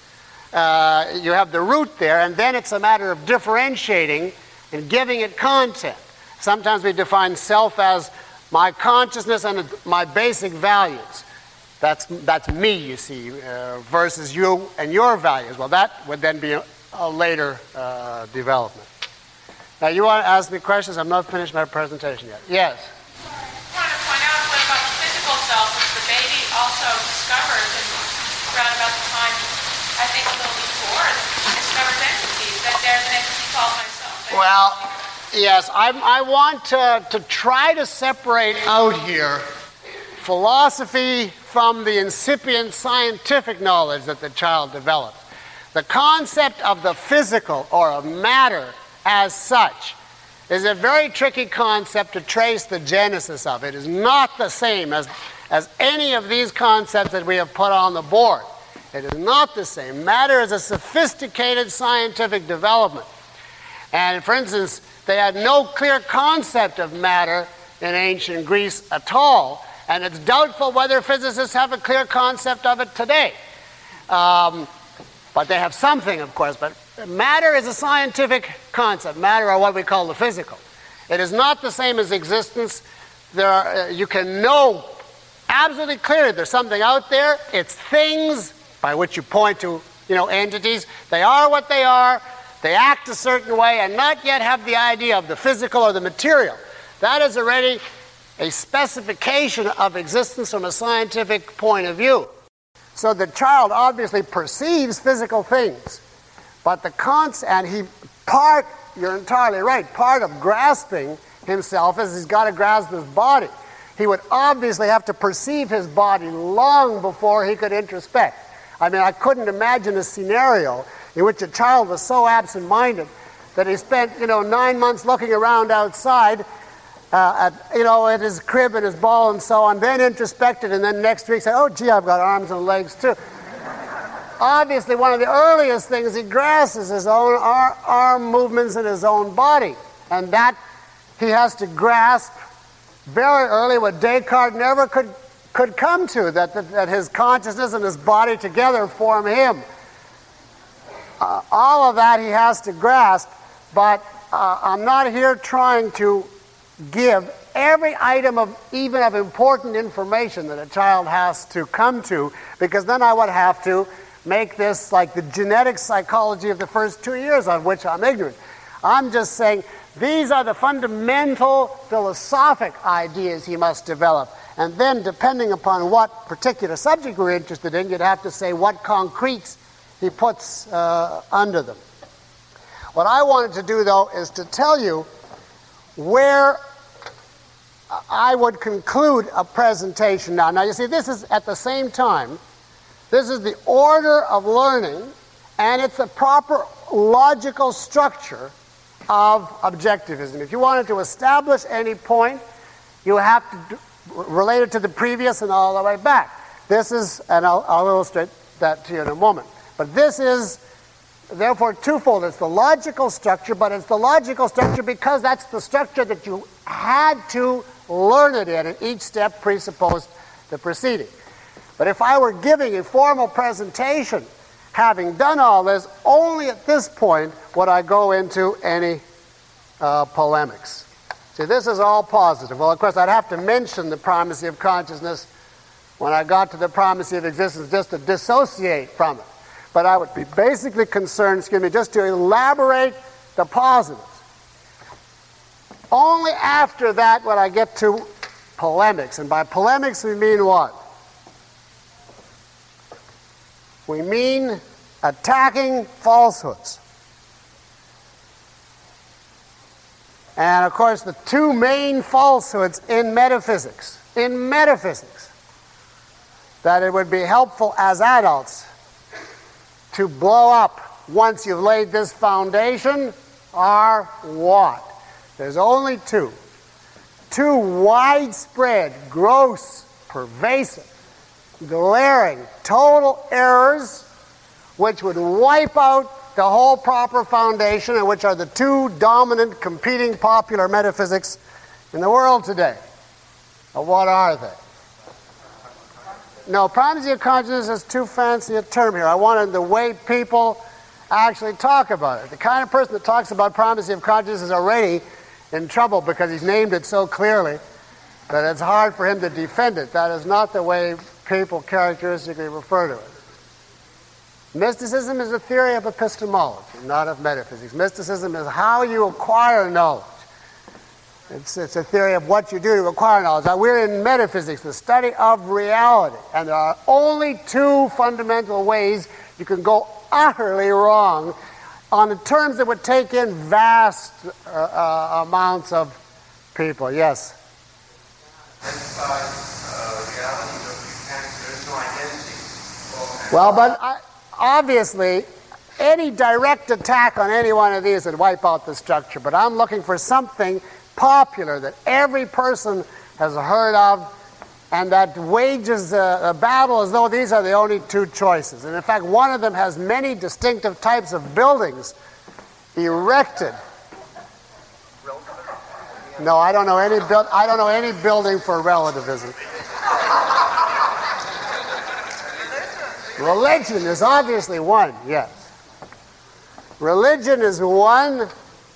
Uh, you have the root there, and then it's a matter of differentiating and giving it content. Sometimes we define self as my consciousness and my basic values. That's that's me, you see, uh, versus you and your values. Well, that would then be a, a later uh, development. Now, you want to ask me questions? I'm not finished my presentation yet. Yes? I wanted to point out what about the physical self, which the baby also discovers, and around about the time, I think a little before, discovers entities, that there's an entity called myself. Well, yes, I, I want to, to try to separate out here philosophy from the incipient scientific knowledge that the child develops. The concept of the physical or of matter as such is a very tricky concept to trace the genesis of. It is not the same as, as any of these concepts that we have put on the board. It is not the same. Matter is a sophisticated scientific development. And for instance, they had no clear concept of matter in ancient Greece at all. And it's doubtful whether physicists have a clear concept of it today. Um, but they have something, of course. But matter is a scientific concept. Matter, or what we call the physical. It is not the same as existence. There are, uh, you can know absolutely clearly there's something out there. It's things by which you point to, you know, entities. They are what they are. They act a certain way and not yet have the idea of the physical or the material. That is already a specification of existence from a scientific point of view. So the child obviously perceives physical things, but the concept, and he part, you're entirely right, part of grasping himself is he's got to grasp his body. He would obviously have to perceive his body long before he could introspect. I mean, I couldn't imagine a scenario in which a child was so absent-minded that he spent, you know, nine months looking around outside, uh, at, you know, at his crib and his ball and so on, then introspected, and then next week say, oh, gee, I've got arms and legs too. Obviously, one of the earliest things he grasps is his own ar- arm movements in his own body. And that he has to grasp very early, what Descartes never could, could come to, that, that, that his consciousness and his body together form him. Uh, all of that he has to grasp. but uh, I'm not here trying to give every item of even of important information that a child has to come to, because then I would have to make this like the genetic psychology of the first two years, of which I'm ignorant. I'm just saying these are the fundamental philosophic ideas he must develop. And then, depending upon what particular subject we're interested in, you'd have to say what concretes he puts uh, under them. What I wanted to do, though, is to tell you where I would conclude a presentation now. Now, you see, this is at the same time, this is the order of learning, and it's the proper logical structure of objectivism. If you wanted to establish any point, you have to do, relate it to the previous and all the way back. This is, and I'll, I'll illustrate that to you in a moment. But this is, therefore, twofold. It's the logical structure, but it's the logical structure because that's the structure that you had to learn it in, and each step presupposed the preceding. But if I were giving a formal presentation, having done all this, only at this point would I go into any uh, polemics. See, this is all positive. Well, of course, I'd have to mention the primacy of consciousness when I got to the primacy of existence just to dissociate from it. But I would be basically concerned, excuse me, just to elaborate the positives. Only after that would I get to polemics. And by polemics we mean what? We mean attacking falsehoods. And of course, the two main falsehoods in metaphysics, in metaphysics, that it would be helpful as adults to blow up once you've laid this foundation are what? There's only two. Two widespread, gross, pervasive, glaring, total errors which would wipe out the whole proper foundation, and which are the two dominant competing popular metaphysics in the world today. Well, what are they? No, primacy of consciousness is too fancy a term here. I wanted the way people actually talk about it. The kind of person that talks about primacy of consciousness is already in trouble because he's named it so clearly that it's hard for him to defend it. That is not the way people characteristically refer to it. Mysticism is a theory of epistemology, not of metaphysics. Mysticism is how you acquire knowledge. It's, it's a theory of what you do to acquire knowledge. Now, we're in metaphysics, the study of reality, and there are only two fundamental ways you can go utterly wrong on the terms that would take in vast uh, uh, amounts of people. Yes? Inside uh, reality, there is no identity. Well, but I, obviously, any direct attack on any one of these would wipe out the structure. But I'm looking for something popular that every person has heard of and that wages a, a battle as though these are the only two choices. And in fact, one of them has many distinctive types of buildings erected. No, I don't know any build. I don't know any building for relativism. Religion is obviously one, yes. Religion is one.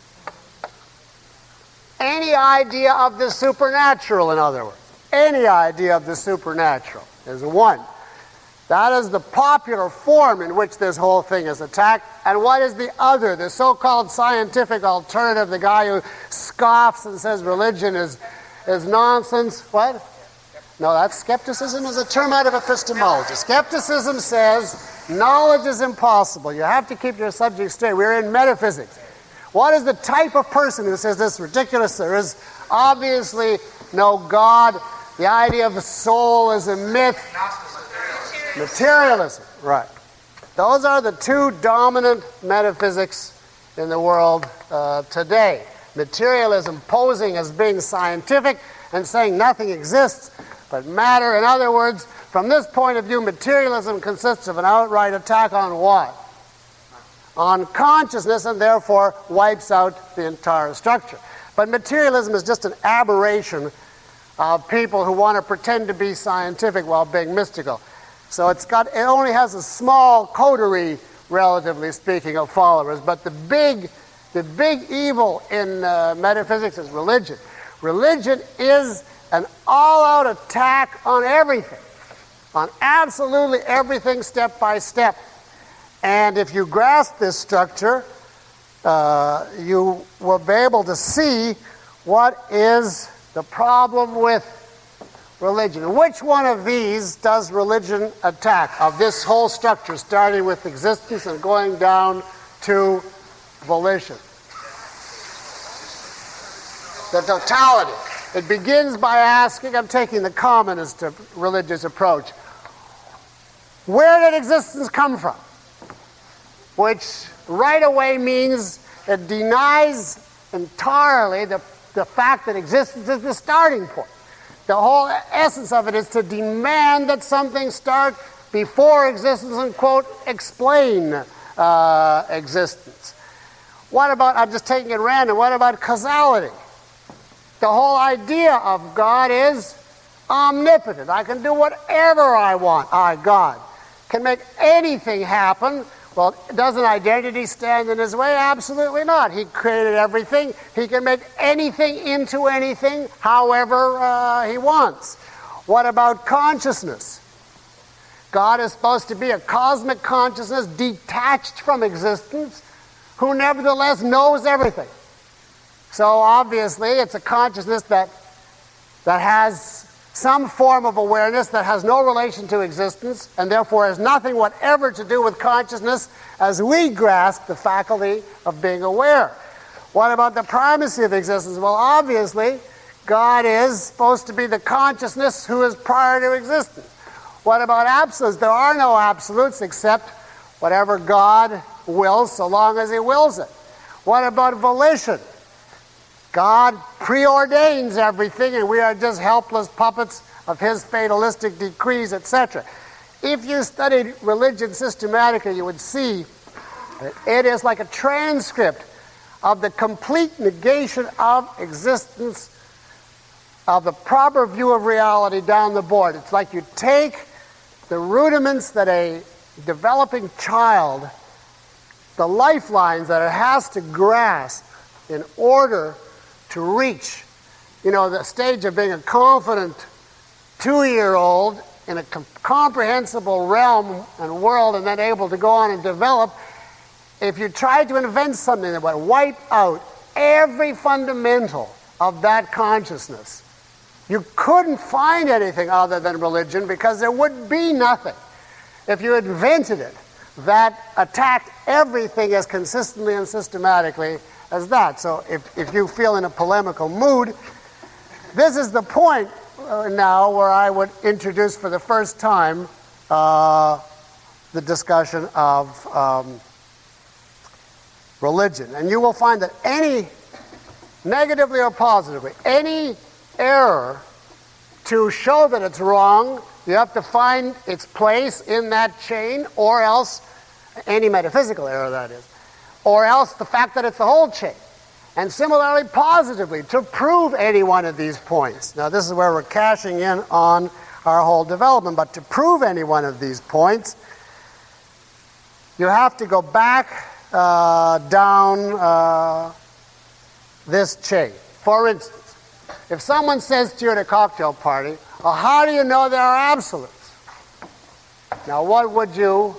Any idea of the supernatural, in other words. Any idea of the supernatural is one. That is the popular form in which this whole thing is attacked. And what is the other? The so-called scientific alternative, the guy who scoffs and says religion is, is nonsense. What? No, that's skepticism is a term out of epistemology. Skepticism says knowledge is impossible. You have to keep your subject straight. We're in metaphysics. What is the type of person who says this is ridiculous? There is obviously no God. The idea of the soul is a myth. Materialism, right. Those are the two dominant metaphysics in the world uh, today. Materialism posing as being scientific and saying nothing exists but matter. In other words, from this point of view, materialism consists of an outright attack on what? On consciousness, and therefore wipes out the entire structure. But materialism is just an aberration of people who want to pretend to be scientific while being mystical. So it's got, it only has a small coterie, relatively speaking, of followers. But the big The big evil in uh, metaphysics is religion. Religion is an all-out attack on everything, on absolutely everything step by step. And if you grasp this structure, uh, you will be able to see what is the problem with religion. Which one of these does religion attack, of this whole structure, starting with existence and going down to volition? The totality. It begins by asking, I'm taking the commonest religious approach, where did existence come from? Which right away means it denies entirely the, the fact that existence is the starting point. The whole essence of it is to demand that something start before existence and, quote, explain uh, existence. What about, I'm just taking it random, what about causality? The whole idea of God is omnipotent. I can do whatever I want. I, God, can make anything happen. Well, doesn't identity stand in his way? Absolutely not. He created everything. He can make anything into anything however uh, he wants. What about consciousness? God is supposed to be a cosmic consciousness detached from existence who nevertheless knows everything. So obviously it's a consciousness that, that has some form of awareness that has no relation to existence and therefore has nothing whatever to do with consciousness as we grasp the faculty of being aware. What about the primacy of existence? Well, obviously God is supposed to be the consciousness who is prior to existence. What about absolutes? There are no absolutes except whatever God wills so long as he wills it. What about volition? God preordains everything, and we are just helpless puppets of his fatalistic decrees, et cetera. If you studied religion systematically, you would see that it is like a transcript of the complete negation of existence, of the proper view of reality down the board. It's like you take the rudiments that a developing child, the lifelines that it has to grasp in order to reach, you know, the stage of being a confident two-year-old in a com- comprehensible realm and world and then able to go on and develop. If you tried to invent something that would wipe out every fundamental of that consciousness, you couldn't find anything other than religion because there would be nothing. If you invented it, that attacked everything as consistently and systematically as that. So if, if you feel in a polemical mood, this is the point uh, now where I would introduce for the first time uh, the discussion of um, religion. And you will find that any, negatively or positively, any error, to show that it's wrong, you have to find its place in that chain, or else, any metaphysical error that is, or else the fact that it's the whole chain. And similarly, positively, to prove any one of these points. Now, this is where we're cashing in on our whole development, but to prove any one of these points, you have to go back uh, down uh, this chain. For instance, if someone says to you at a cocktail party, well, how do you know there are absolutes? Now, what would you,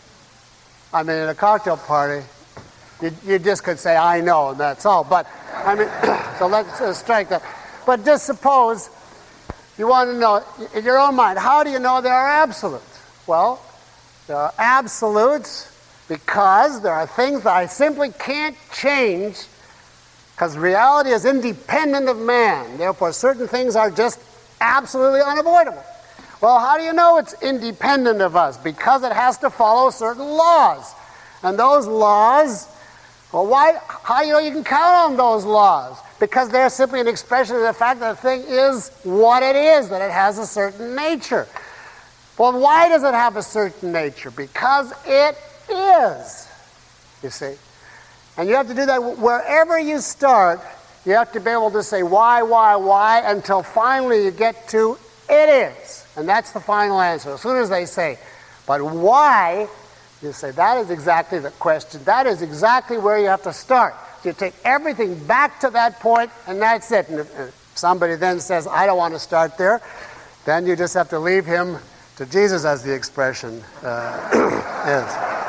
I mean, at a cocktail party, you, you just could say, I know, and that's all. But, I mean, so let's uh, strike that. But just suppose you want to know, in your own mind, how do you know there are absolutes? Well, there are absolutes because there are things that I simply can't change because reality is independent of man. Therefore, certain things are just absolutely unavoidable. Well, how do you know it's independent of us? Because it has to follow certain laws. And those laws, well, why? How do you know you can count on those laws? Because they're simply an expression of the fact that the thing is what it is, that it has a certain nature. Well, why does it have a certain nature? Because it is, you see. And you have to do that wherever you start. You have to be able to say why, why, why, until finally you get to it is. And that's the final answer. As soon as they say, but why, you say that is exactly the question. That is exactly where you have to start. You take everything back to that point, and that's it. And if, if somebody then says, I don't want to start there, then you just have to leave him to Jesus, as the expression uh, is.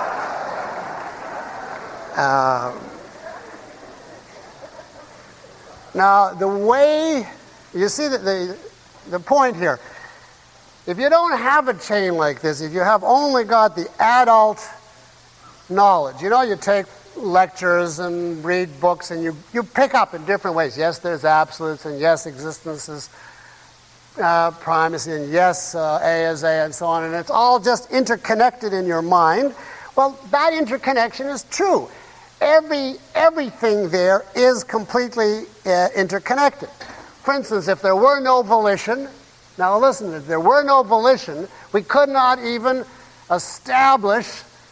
Uh, now, the way, you see that the, the point here, if you don't have a chain like this, if you have only got the adult knowledge, you know, you take lectures and read books and you, you pick up in different ways. Yes, there's absolutes, and yes, existence is uh, primacy, and yes, uh, A is A, and so on, and it's all just interconnected in your mind. Well, that interconnection is true. Every, everything there is completely uh, interconnected. For instance, if there were no volition, now listen, if there were no volition, we could not even establish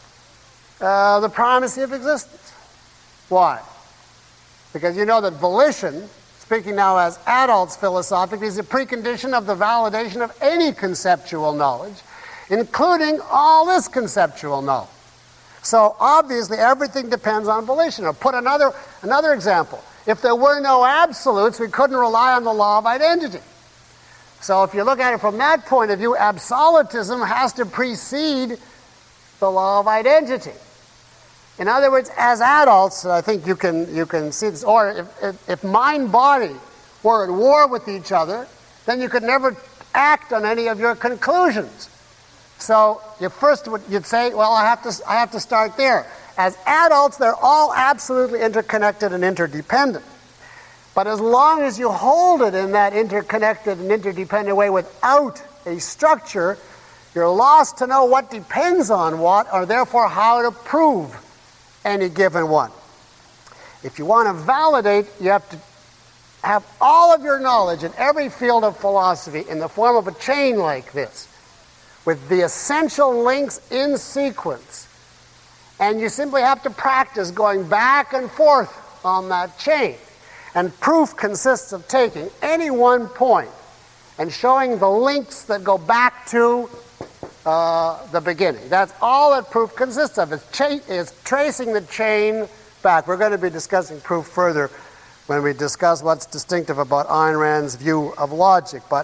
uh, the primacy of existence. Why? Because you know that volition, speaking now as adults philosophically, is a precondition of the validation of any conceptual knowledge, including all this conceptual knowledge. So obviously everything depends on volition. Or put another, another example. If there were no absolutes, we couldn't rely on the law of identity. So if you look at it from that point of view, absolutism has to precede the law of identity. In other words, as adults, I think you can, you can see this, or if, if, if mind-body were at war with each other, then you could never act on any of your conclusions. So you first would, you'd say, well, I have to, I have to start there. As adults, they're all absolutely interconnected and interdependent. But as long as you hold it in that interconnected and interdependent way without a structure, you're lost to know what depends on what, or therefore how to prove any given one. If you want to validate, you have to have all of your knowledge in every field of philosophy in the form of a chain like this, with the essential links in sequence. And you simply have to practice going back and forth on that chain. And proof consists of taking any one point and showing the links that go back to uh, the beginning. That's all that proof consists of, is, cha- is tracing the chain back. We're going to be discussing proof further when we discuss what's distinctive about Ayn Rand's view of logic. But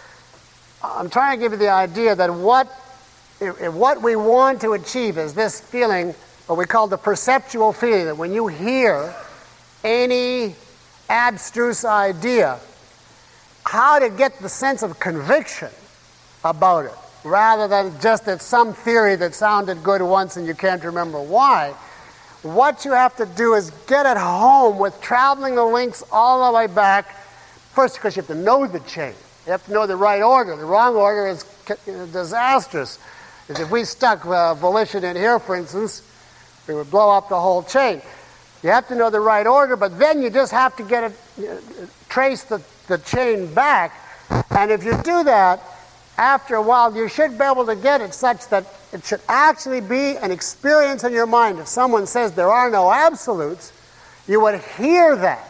I'm trying to give you the idea that what, if, if what we want to achieve is this feeling, what we call the perceptual feeling, that when you hear any abstruse idea, how to get the sense of conviction about it, rather than just that some theory that sounded good once and you can't remember why. What you have to do is get it home with traveling the links all the way back. First, because you have to know the chain. You have to know the right order. The wrong order is disastrous. As if we stuck uh, volition in here, for instance, we would blow up the whole chain. You have to know the right order, but then you just have to get it, uh, trace the, the chain back. And if you do that, after a while, you should be able to get it such that it should actually be an experience in your mind. If someone says there are no absolutes, you would hear that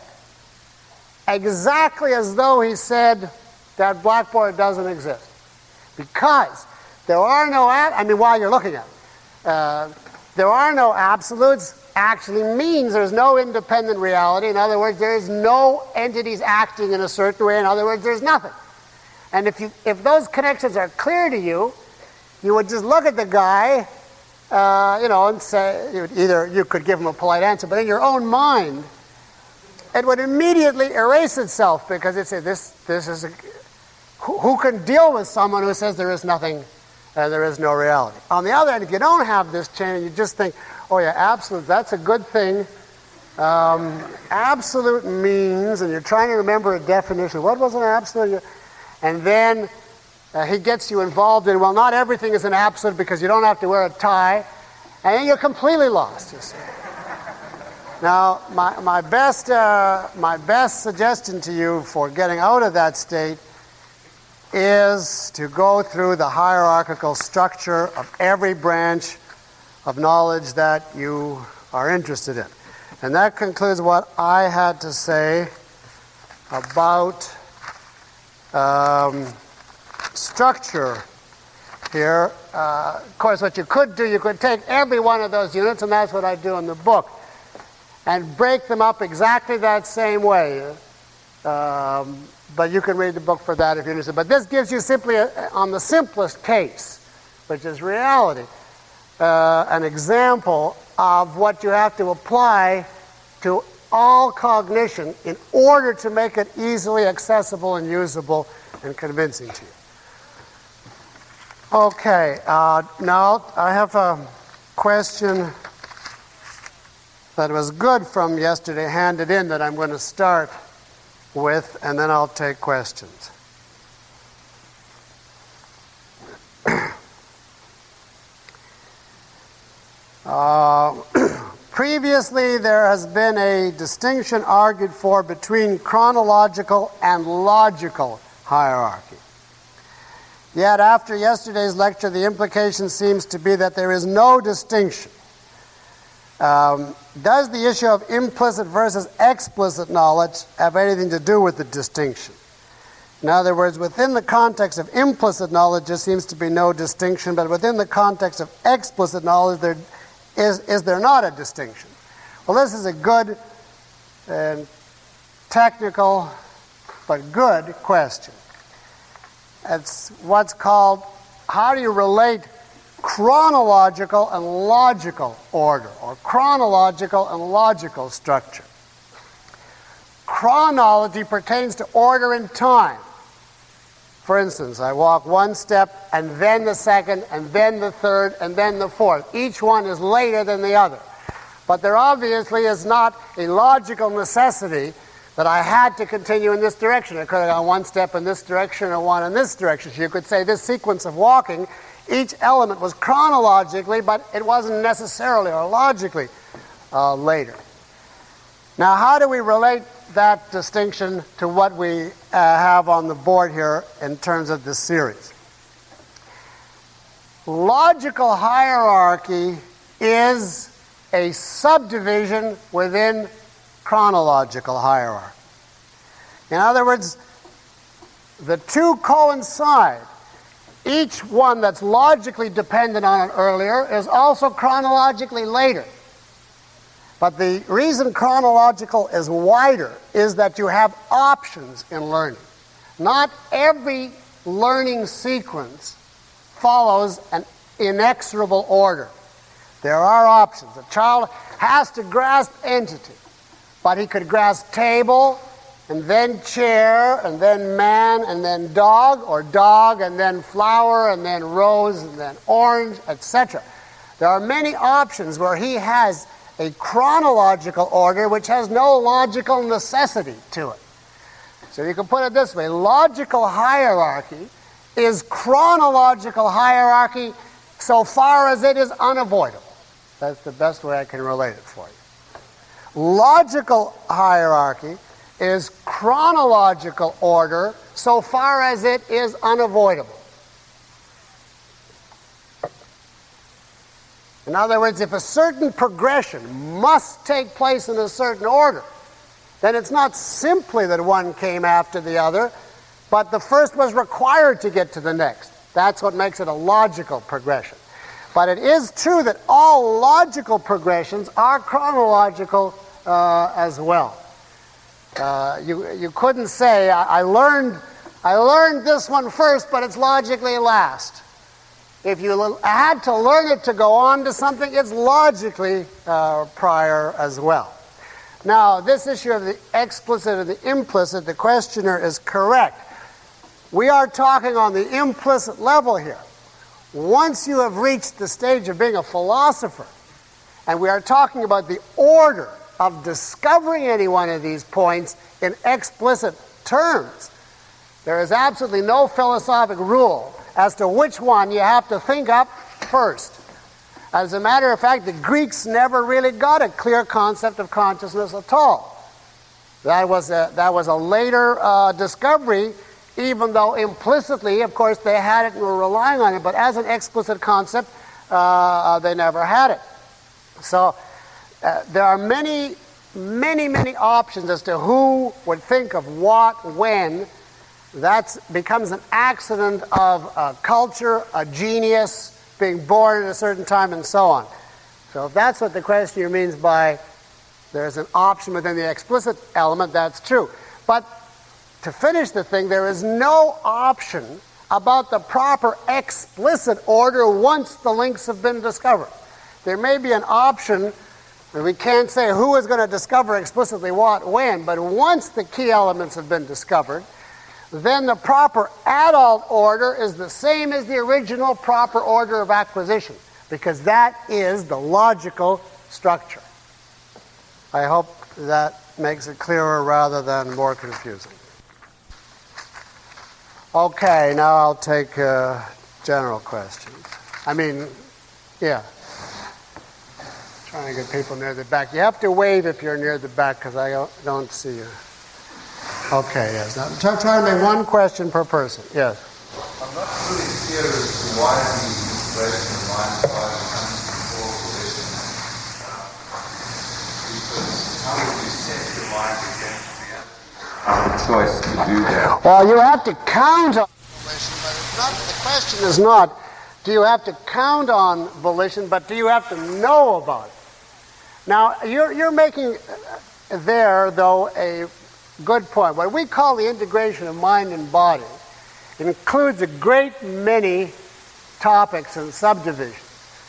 exactly as though he said that blackboard doesn't exist. Because there are no, ab- I mean, while you're looking at it, uh, there are no absolutes actually means there's no independent reality. In other words, there is no entities acting in a certain way. In other words, there's nothing. And if you, if those connections are clear to you, you would just look at the guy, uh, you know, and say, you would either you could give him a polite answer, but in your own mind, it would immediately erase itself, because it said, this, this is a, who, who can deal with someone who says there is nothing, uh, there is no reality. On the other hand, if you don't have this chain and you just think, oh yeah, absolute, that's a good thing. Um, absolute means, and you're trying to remember a definition. What was an absolute? And then uh, he gets you involved in, well, not everything is an absolute because you don't have to wear a tie. And then you're completely lost, you see. Now, my, my, best, uh, my best suggestion to you for getting out of that state is to go through the hierarchical structure of every branch of knowledge that you are interested in. And that concludes what I had to say about um, structure here. Uh, of course, what you could do, you could take every one of those units, and that's what I do in the book. and break them up exactly that same way. Um, but you can read the book for that if you're interested. But this gives you simply, a, on the simplest case, which is reality, uh, an example of what you have to apply to all cognition in order to make it easily accessible and usable and convincing to you. Okay, uh, now I have a question that was good from yesterday handed in that I'm going to start with, and then I'll take questions. uh, previously, there has been a distinction argued for between chronological and logical hierarchy. Yet, after yesterday's lecture, the implication seems to be that there is no distinction. Um, does the issue of implicit versus explicit knowledge have anything to do with the distinction? In other words, within the context of implicit knowledge, there seems to be no distinction, but within the context of explicit knowledge, there is, is there not a distinction? Well, this is a good and technical but good question. It's what's called, how do you relate chronological and logical order, or chronological and logical structure? Chronology pertains to order in time. For instance, I walk one step, and then the second, and then the third, and then the fourth. Each one is later than the other. But there obviously is not a logical necessity that I had to continue in this direction. I could have gone one step in this direction and one in this direction. So you could say this sequence of walking, each element was chronologically, but it wasn't necessarily or logically uh, later. Now, how do we relate that distinction to what we uh, have on the board here in terms of this series? Logical hierarchy is a subdivision within chronological hierarchy. In other words, the two coincide. Each one that's logically dependent on an earlier is also chronologically later. But the reason chronological is wider is that you have options in learning. Not every learning sequence follows an inexorable order. There are options. A child has to grasp entity, but he could grasp table, and then chair, and then man, and then dog, or dog, and then flower, and then rose, and then orange, et cetera. There are many options where he has a chronological order which has no logical necessity to it. So you can put it this way: logical hierarchy is chronological hierarchy so far as it is unavoidable. That's the best way I can relate it for you. Logical hierarchy is chronological order so far as it is unavoidable. In other words, if a certain progression must take place in a certain order, then it's not simply that one came after the other, but the first was required to get to the next. That's what makes it a logical progression. But it is true that all logical progressions are chronological uh, as well. Uh, you you couldn't say I, I learned I learned this one first, but it's logically last. If you l- had to learn it to go on to something, it's logically uh, prior as well. Now, this issue of the explicit and the implicit, the questioner is correct. We are talking on the implicit level here. Once you have reached the stage of being a philosopher, and we are talking about the order of discovering any one of these points in explicit terms, there is absolutely no philosophic rule as to which one you have to think up first. As a matter of fact, the Greeks never really got a clear concept of consciousness at all. That was a, that was a later uh, discovery, even though implicitly, of course, they had it and were relying on it, but as an explicit concept, uh, they never had it. So uh, there are many, many, many options as to who would think of what, when. That becomes an accident of a culture, a genius, being born at a certain time, and so on. So if that's what the questioner means by There's an option within the explicit element, that's true. But to finish the thing, there is no option about the proper explicit order once the links have been discovered. There may be an option, and we can't say who is going to discover explicitly what when, but once the key elements have been discovered, then the proper adult order is the same as the original proper order of acquisition, because that is the logical structure. I hope that makes it clearer rather than more confusing. Okay, now I'll take uh, general questions. I mean, yeah. Trying to get people near the back. You have to wave if you're near the back because I don't, don't see you. Okay, yes. Now, try, try to make one question per person. Yes. I'm not really clear as to why the expression mind body comes before volition. Because how would you set your mind against reality? Choice to do that. Well, you have to count on volition, but it's not, the question is not do you have to count on volition, but do you have to know about it? Now, you're, you're making there, though, a good point. What we call the integration of mind and body includes a great many topics and subdivisions.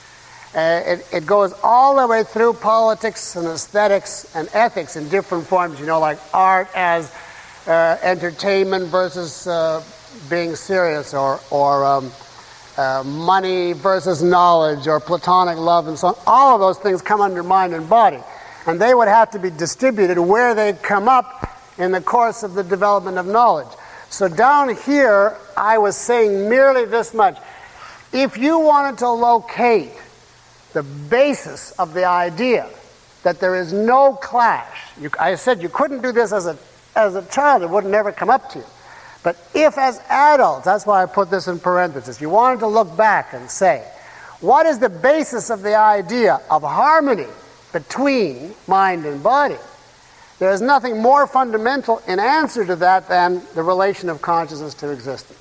Uh, it, it goes all the way through politics and aesthetics and ethics in different forms, you know, like art as uh, entertainment versus uh, being serious, or, or um, uh, money versus knowledge, or platonic love, and so on. All of those things come under mind and body. And they would have to be distributed where they come up in the course of the development of knowledge. So down here, I was saying merely this much. If you wanted to locate the basis of the idea that there is no clash, you, I said you couldn't do this as a, as a child, it would never come up to you. But if as adults, that's why I put this in parentheses, you wanted to look back and say, what is the basis of the idea of harmony between mind and body? There is nothing more fundamental in answer to that than the relation of consciousness to existence.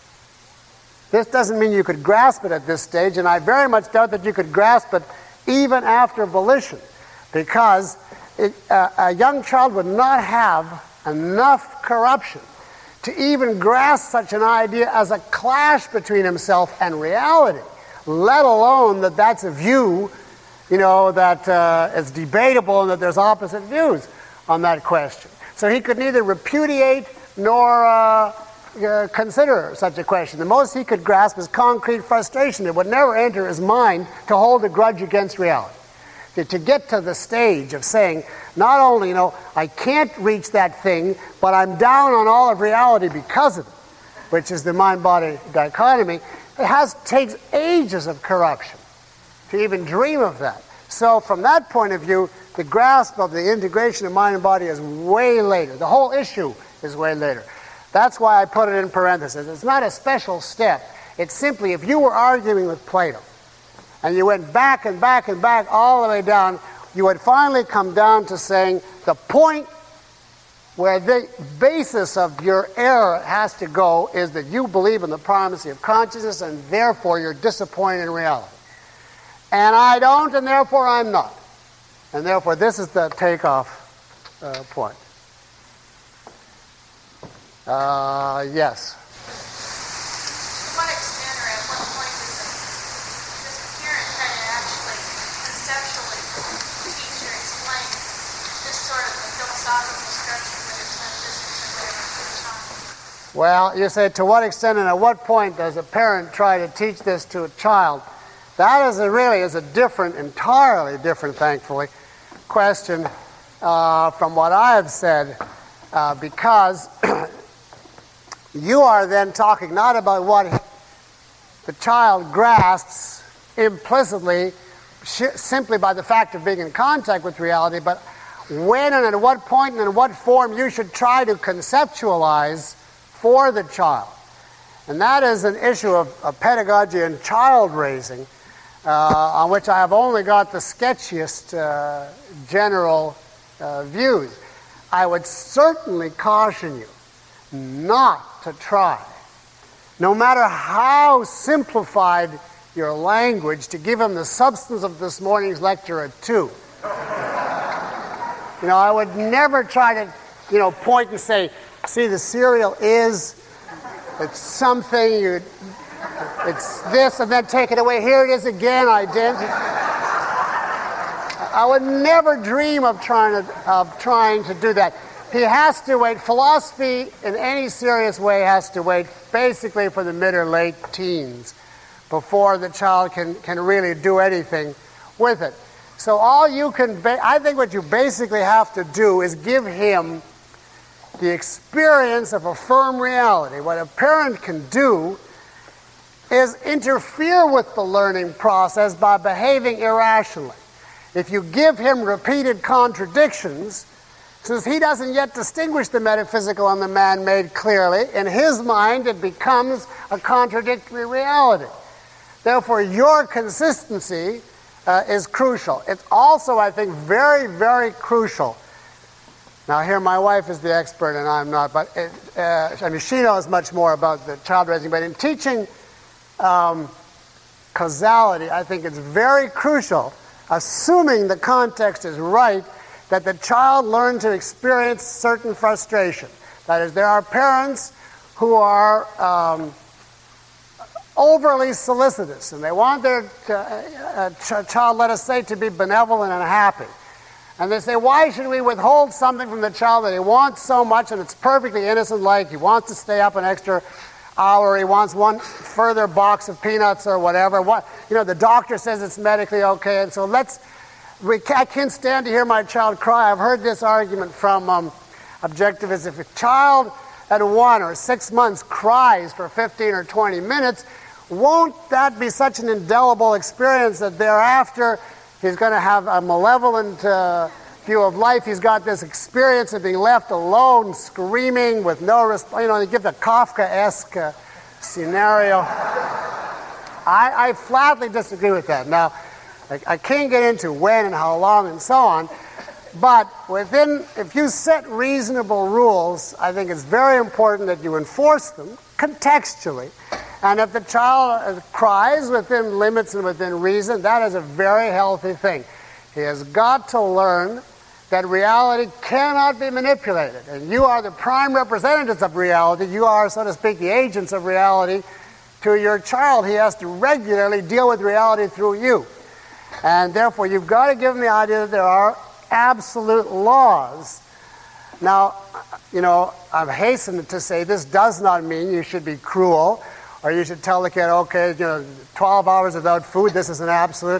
This doesn't mean you could grasp it at this stage, and I very much doubt that you could grasp it even after volition, because it, uh, a young child would not have enough corruption to even grasp such an idea as a clash between himself and reality, let alone that that's a view, you know, that uh, is debatable and that there's opposite views on that question. So he could neither repudiate nor uh, uh, consider such a question. The most he could grasp is concrete frustration. It would never enter his mind to hold a grudge against reality. To, to get to the stage of saying, not only, you know, I can't reach that thing, but I'm down on all of reality because of it, which is the mind-body dichotomy, it has takes ages of corruption to even dream of that. So from that point of view, the grasp of the integration of mind and body is way later. The whole issue is way later. That's why I put it in parentheses. It's not a special step. It's simply if you were arguing with Plato and you went back and back and back all the way down, you would finally come down to saying the point where the basis of your error has to go is that you believe in the primacy of consciousness and therefore you're disappointed in reality. And I don't, and therefore I'm not. And therefore, this is the takeoff uh, point. Uh, yes? To what extent or at what point does, a, does the parent try to actually conceptually teach or explain this sort of a philosophical structure, whether it's metaphysics or whatever, to the child? Well, you say to what extent and at what point does a parent try to teach this to a child? That is a really is a different, entirely different, thankfully, question uh, from what I have said, uh, because you are then talking not about what the child grasps implicitly sh- simply by the fact of being in contact with reality, but when and at what point and in what form you should try to conceptualize for the child. And that is an issue of, of pedagogy and child raising, Uh, on which I have only got the sketchiest uh, general uh, views. I would certainly caution you not to try, no matter how simplified your language, to give him the substance of this morning's lecture at two. You know, I would never try to, you know, point and say, see, the cereal is, it's something, you, it's this, and then take it away. Here it is again, I did. I would never dream of trying to, of trying to do that. He has to wait. Philosophy, in any serious way, has to wait basically for the mid or late teens before the child can, can really do anything with it. So all you can, ba- I think what you basically have to do is give him the experience of a firm reality. What a parent can do is interfere with the learning process by behaving irrationally. If you give him repeated contradictions, since he doesn't yet distinguish the metaphysical and the man-made clearly, in his mind it becomes a contradictory reality. Therefore, your consistency uh, is crucial. It's also, I think, very, very crucial. Now, here my wife is the expert and I'm not, but it, uh, I mean, she knows much more about the child raising, but in teaching um, causality, I think it's very crucial, assuming the context is right, that the child learn to experience certain frustration. That is, there are parents who are um, overly solicitous, and they want their uh, ch- child, let us say, to be benevolent and happy. And they say, why should we withhold something from the child that he wants so much, and it's perfectly innocent-like? He wants to stay up an extra hour, he wants one further box of peanuts or whatever. What, you know, the doctor says it's medically okay, and so let's, we, I can't stand to hear my child cry. I've heard this argument from um, objectivists. If a child at one or six months cries for fifteen or twenty minutes, won't that be such an indelible experience that thereafter he's going to have a malevolent uh, view of life? He's got this experience of being left alone, screaming with no response. You know, they give the Kafka-esque uh, scenario. I, I flatly disagree with that. Now, I, I can't get into when and how long and so on, but within, if you set reasonable rules, I think it's very important that you enforce them contextually. And if the child cries within limits and within reason, that is a very healthy thing. He has got to learn that reality cannot be manipulated. And you are the prime representatives of reality. You are, so to speak, the agents of reality to your child. He has to regularly deal with reality through you. And therefore, you've got to give him the idea that there are absolute laws. Now, you know, I've hastened to say this does not mean you should be cruel, or you should tell the kid, okay, you know, twelve hours without food, this is an absolute.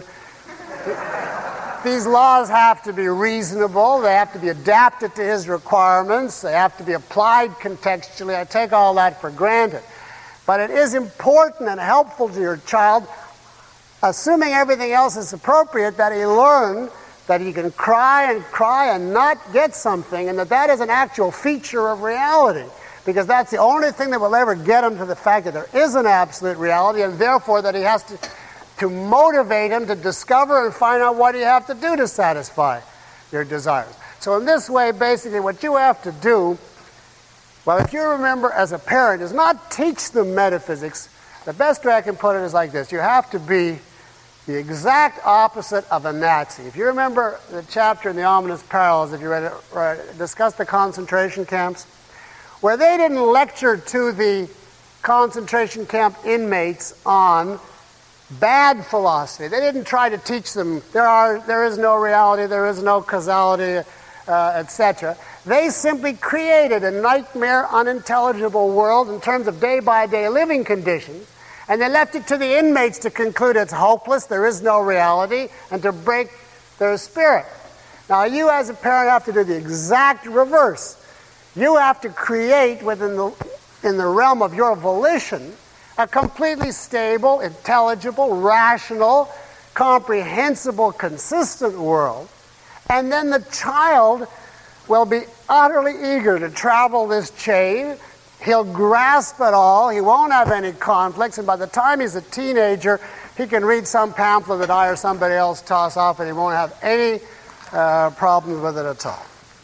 These laws have to be reasonable. They have to be adapted to his requirements. They have to be applied contextually. I take all that for granted. But it is important and helpful to your child, assuming everything else is appropriate, that he learn that he can cry and cry and not get something, and that that is an actual feature of reality. Because that's the only thing that will ever get him to the fact that there is an absolute reality, and therefore that he has to, to motivate him to discover and find out what you have to do to satisfy your desires. So in this way, basically, what you have to do, well, if you remember as a parent, is not teach them metaphysics. The best way I can put it is like this. You have to be the exact opposite of a Nazi. If you remember the chapter in the Ominous Parallels, if you read it, right, discussed the concentration camps, where they didn't lecture to the concentration camp inmates on bad philosophy. They didn't try to teach them there are there is no reality, there is no causality, uh, et cetera. They simply created a nightmare, unintelligible world in terms of day-by-day living conditions, and they left it to the inmates to conclude it's hopeless, there is no reality, and to break their spirit. Now, you as a parent have to do the exact reverse. You have to create within the, in the realm of your volition, a completely stable, intelligible, rational, comprehensible, consistent world. And then the child will be utterly eager to travel this chain. He'll grasp it all. He won't have any conflicts. And by the time he's a teenager, he can read some pamphlet that I or somebody else toss off, and he won't have any uh, problems with it at all.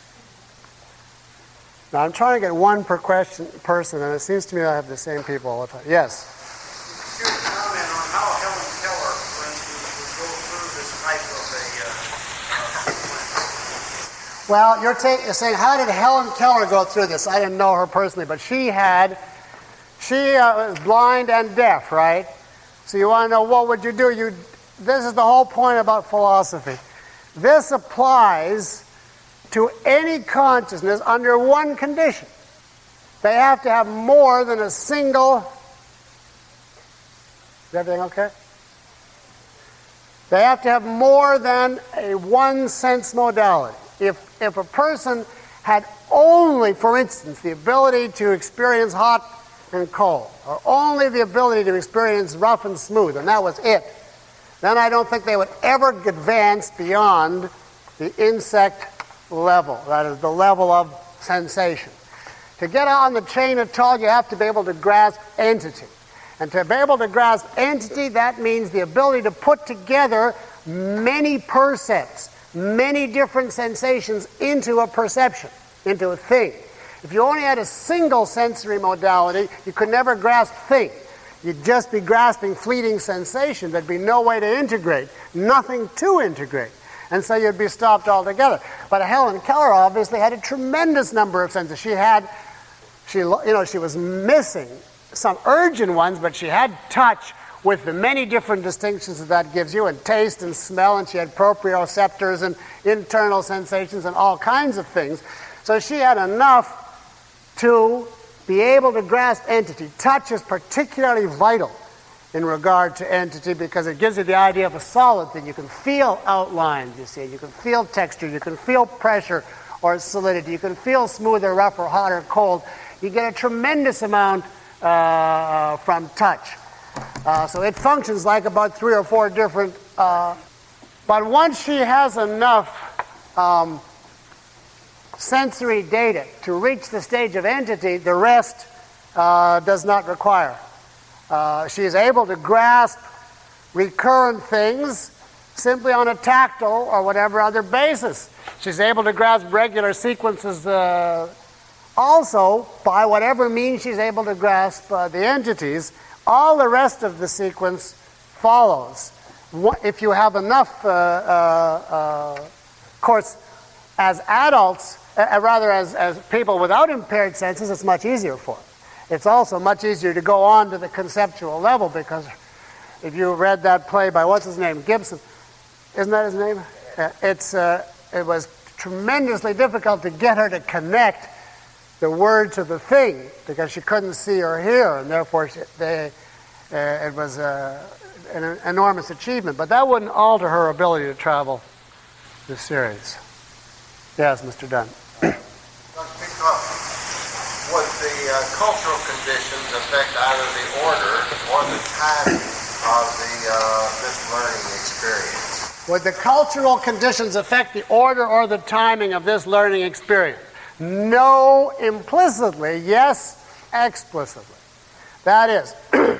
Now, I'm trying to get one per question, person, and it seems to me I have the same people all the time. Yes? Could you comment on how Helen Keller, for instance, would go through this type of a uh, uh, sequence? Well, you're, ta- you're saying, how did Helen Keller go through this? I didn't know her personally, but she had, she uh, was blind and deaf, right? So you want to know what would you do? You, this is the whole point about philosophy. This applies to any consciousness under one condition. They have to have more than a single... Is everything okay? They have to have more than a one sense modality. If, if a person had only, for instance, the ability to experience hot and cold, or only the ability to experience rough and smooth, and that was it, then I don't think they would ever advance beyond the insect level, that is, the level of sensation. To get on the chain at all, you have to be able to grasp entity. And to be able to grasp entity, that means the ability to put together many percepts, many different sensations into a perception, into a thing. If you only had a single sensory modality, you could never grasp thing. You'd just be grasping fleeting sensation. There'd be no way to integrate, nothing to integrate. And so you'd be stopped altogether. But Helen Keller obviously had a tremendous number of senses. She had, she, you know, she was missing some urgent ones, but she had touch with the many different distinctions that that gives you, and taste and smell, and she had proprioceptors and internal sensations and all kinds of things. So she had enough to be able to grasp entity. Touch is particularly vital in regard to entity because it gives you the idea of a solid thing. You can feel outlines, you see. You can feel texture. You can feel pressure or solidity. You can feel smooth or rough or hot or cold. You get a tremendous amount uh, from touch. Uh, so it functions like about three or four different... Uh, but once she has enough um, sensory data to reach the stage of entity, the rest uh, does not require. Uh, she is able to grasp recurrent things simply on a tactile or whatever other basis. She's able to grasp regular sequences uh, also by whatever means she's able to grasp uh, the entities. All the rest of the sequence follows. If you have enough, uh, uh, uh, of course, as adults, uh, rather as, as people without impaired senses, it's much easier for them. It's also much easier to go on to the conceptual level because if you read that play by, what's his name, Gibson, isn't that his name? Uh, it's, uh, it was tremendously difficult to get her to connect the word to the thing because she couldn't see or hear, and therefore she, they, uh, it was uh, an enormous achievement. But that wouldn't alter her ability to travel the series. Yes, Mister Dunn. Would the uh, cultural conditions affect either the order or the timing of the uh, this learning experience? Would the cultural conditions affect the order or the timing of this learning experience? No, implicitly. Yes, explicitly. That is,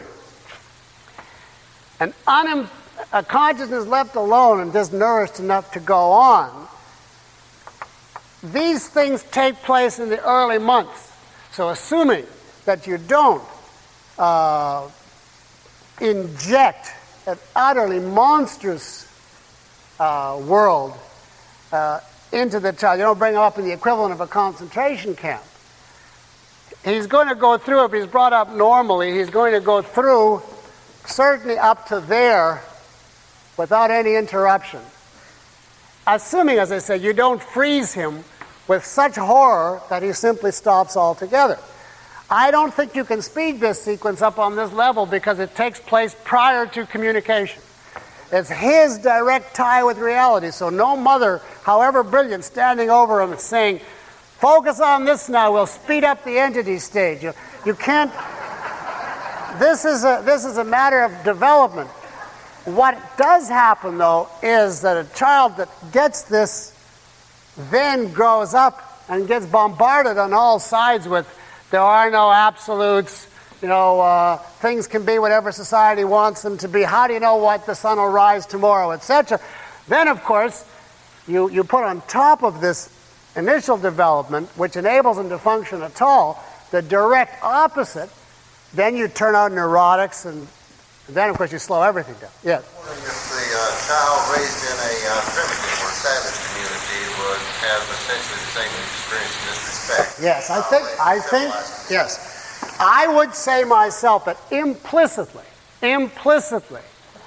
an unim- a consciousness left alone and disnourished enough to go on, these things take place in the early months. So assuming that you don't uh, inject an utterly monstrous uh, world uh, into the child, you don't bring him up in the equivalent of a concentration camp, he's going to go through, if he's brought up normally, he's going to go through certainly up to there without any interruption. Assuming, as I said, you don't freeze him with such horror that he simply stops altogether. I don't think you can speed this sequence up on this level because it takes place prior to communication. It's his direct tie with reality, so no mother, however brilliant, standing over him and saying, focus on this now, we'll speed up the entity stage. You, you can't... This is, a, this is a matter of development. What does happen, though, is that a child that gets this then grows up and gets bombarded on all sides with there are no absolutes, you know, uh, things can be whatever society wants them to be. How do you know what the sun will rise tomorrow, et cetera. Then, of course, you, you put on top of this initial development, which enables them to function at all, the direct opposite. Then you turn out neurotics, and then, of course, you slow everything down. Yes? I'm wondering if the uh, child raised in a uh, primitive or savage community would have essentially the same experience in this respect. Yes, I think, I think, yes. I would say myself that implicitly, implicitly,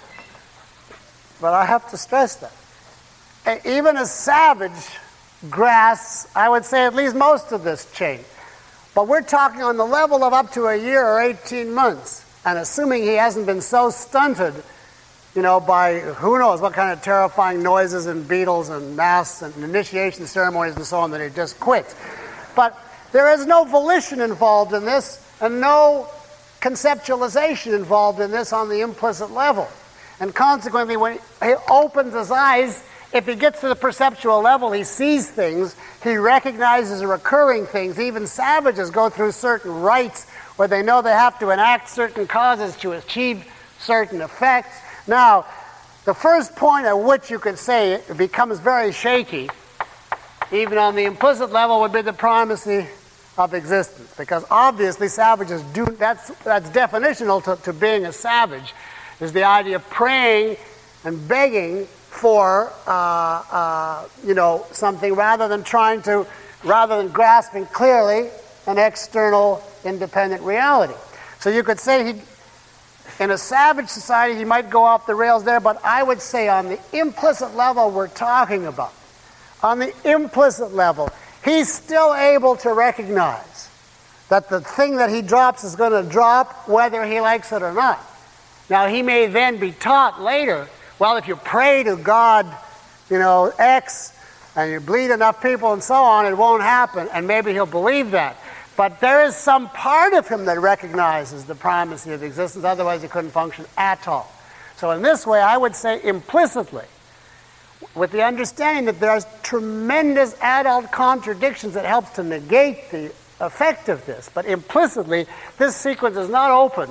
but I have to stress that, even a savage grasps, I would say, at least most of this chain. But we're talking on the level of up to a year or eighteen months, and assuming he hasn't been so stunted, you know, by who knows what kind of terrifying noises and beetles and masks and initiation ceremonies and so on, that he just quits. But there is no volition involved in this and no conceptualization involved in this on the implicit level. And consequently, when he opens his eyes, if he gets to the perceptual level, he sees things, he recognizes recurring things. Even savages go through certain rites where they know they have to enact certain causes to achieve certain effects. Now, the first point at which you could say it becomes very shaky, even on the implicit level, would be the primacy of existence. Because obviously savages do, that's, that's definitional to, to being a savage, is the idea of praying and begging for, uh, uh, you know, something rather than trying to, rather than grasping clearly an external independent reality. So you could say he, in a savage society, he might go off the rails there, but I would say on the implicit level we're talking about, on the implicit level, he's still able to recognize that the thing that he drops is going to drop whether he likes it or not. Now, he may then be taught later, well, if you pray to God, you know, X, and you bleed enough people and so on, it won't happen, and maybe he'll believe that. But there is some part of him that recognizes the primacy of existence, otherwise he couldn't function at all. So in this way, I would say implicitly, with the understanding that there's tremendous adult contradictions that helps to negate the effect of this, but implicitly, this sequence is not open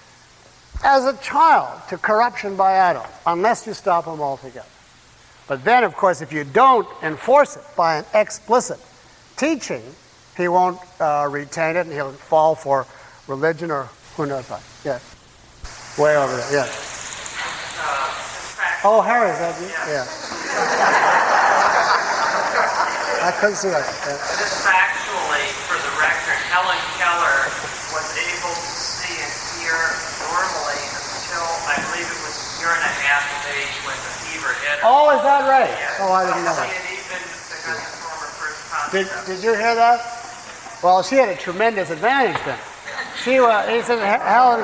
as a child to corruption by adults, unless you stop him altogether. But then, of course, if you don't enforce it by an explicit teaching, he won't uh, retain it, and he'll fall for religion or who knows what. Yeah. Way over there, yeah. Uh, oh, Harry, is that you? Yeah. Yeah. I couldn't see that. Yeah. Just factually, for the record, Helen Keller was able to see and hear normally until, I believe it was a year and a half of age when the fever hit her. Oh, is that right? Yeah. Oh, I didn't know that. She had even begun to form her first concept. Did, did you hear that? Well, she had a tremendous advantage then. She was, he said, Helen...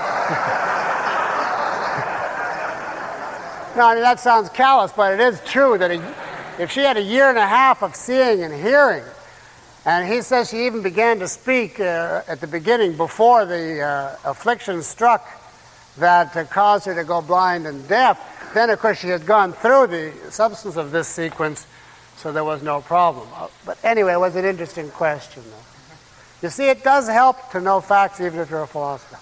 No, I mean, that sounds callous, but it is true that he, if she had a year and a half of seeing and hearing, and he says she even began to speak uh, at the beginning before the uh, affliction struck that uh, caused her to go blind and deaf, then, of course, she had gone through the substance of this sequence, so there was no problem. Uh, but anyway, it was an interesting question, though. You see, it does help to know facts even if you're a philosopher.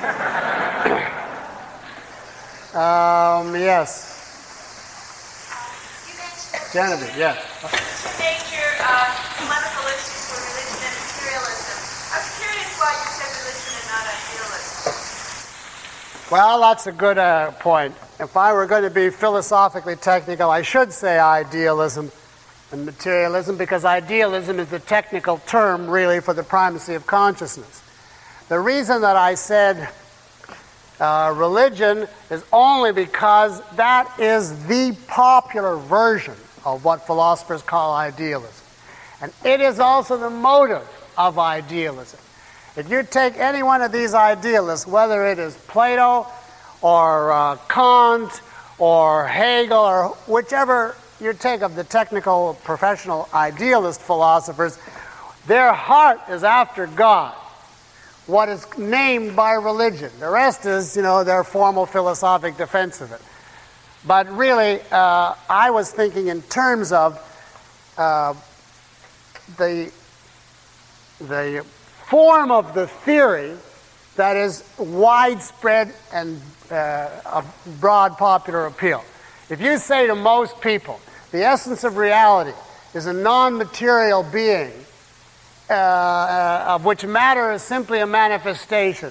um, yes. You mentioned Genevieve, yes. two major uh, polemical issues for religion and materialism. I was curious why you said religion and not idealism. Well, that's a good uh, point. If I were going to be philosophically technical, I should say idealism and materialism, because idealism is the technical term, really, for the primacy of consciousness. The reason that I said uh, religion is only because that is the popular version of what philosophers call idealism. And it is also the motive of idealism. If you take any one of these idealists, whether it is Plato or uh, Kant or Hegel or whichever you take of the technical, professional idealist philosophers, their heart is after God, what is named by religion. The rest is, you know, their formal philosophic defense of it. But really, uh, I was thinking in terms of uh, the, the form of the theory that is widespread and uh, of broad popular appeal. If you say to most people, the essence of reality is a non-material being uh, uh, of which matter is simply a manifestation,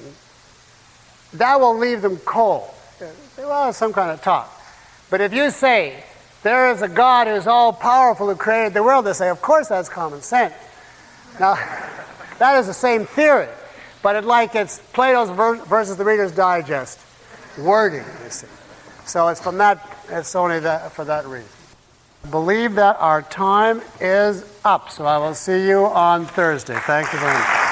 that will leave them cold. Well, it's some kind of talk. But if you say there is a God who's all-powerful who created the world. They say, of course that's common sense. Now, that is the same theory, but it like it's Plato's versus the Reader's Digest wording, you see. So it's from that, it's only that, for that reason. I believe that our time is up, so I will see you on Thursday. Thank you very much.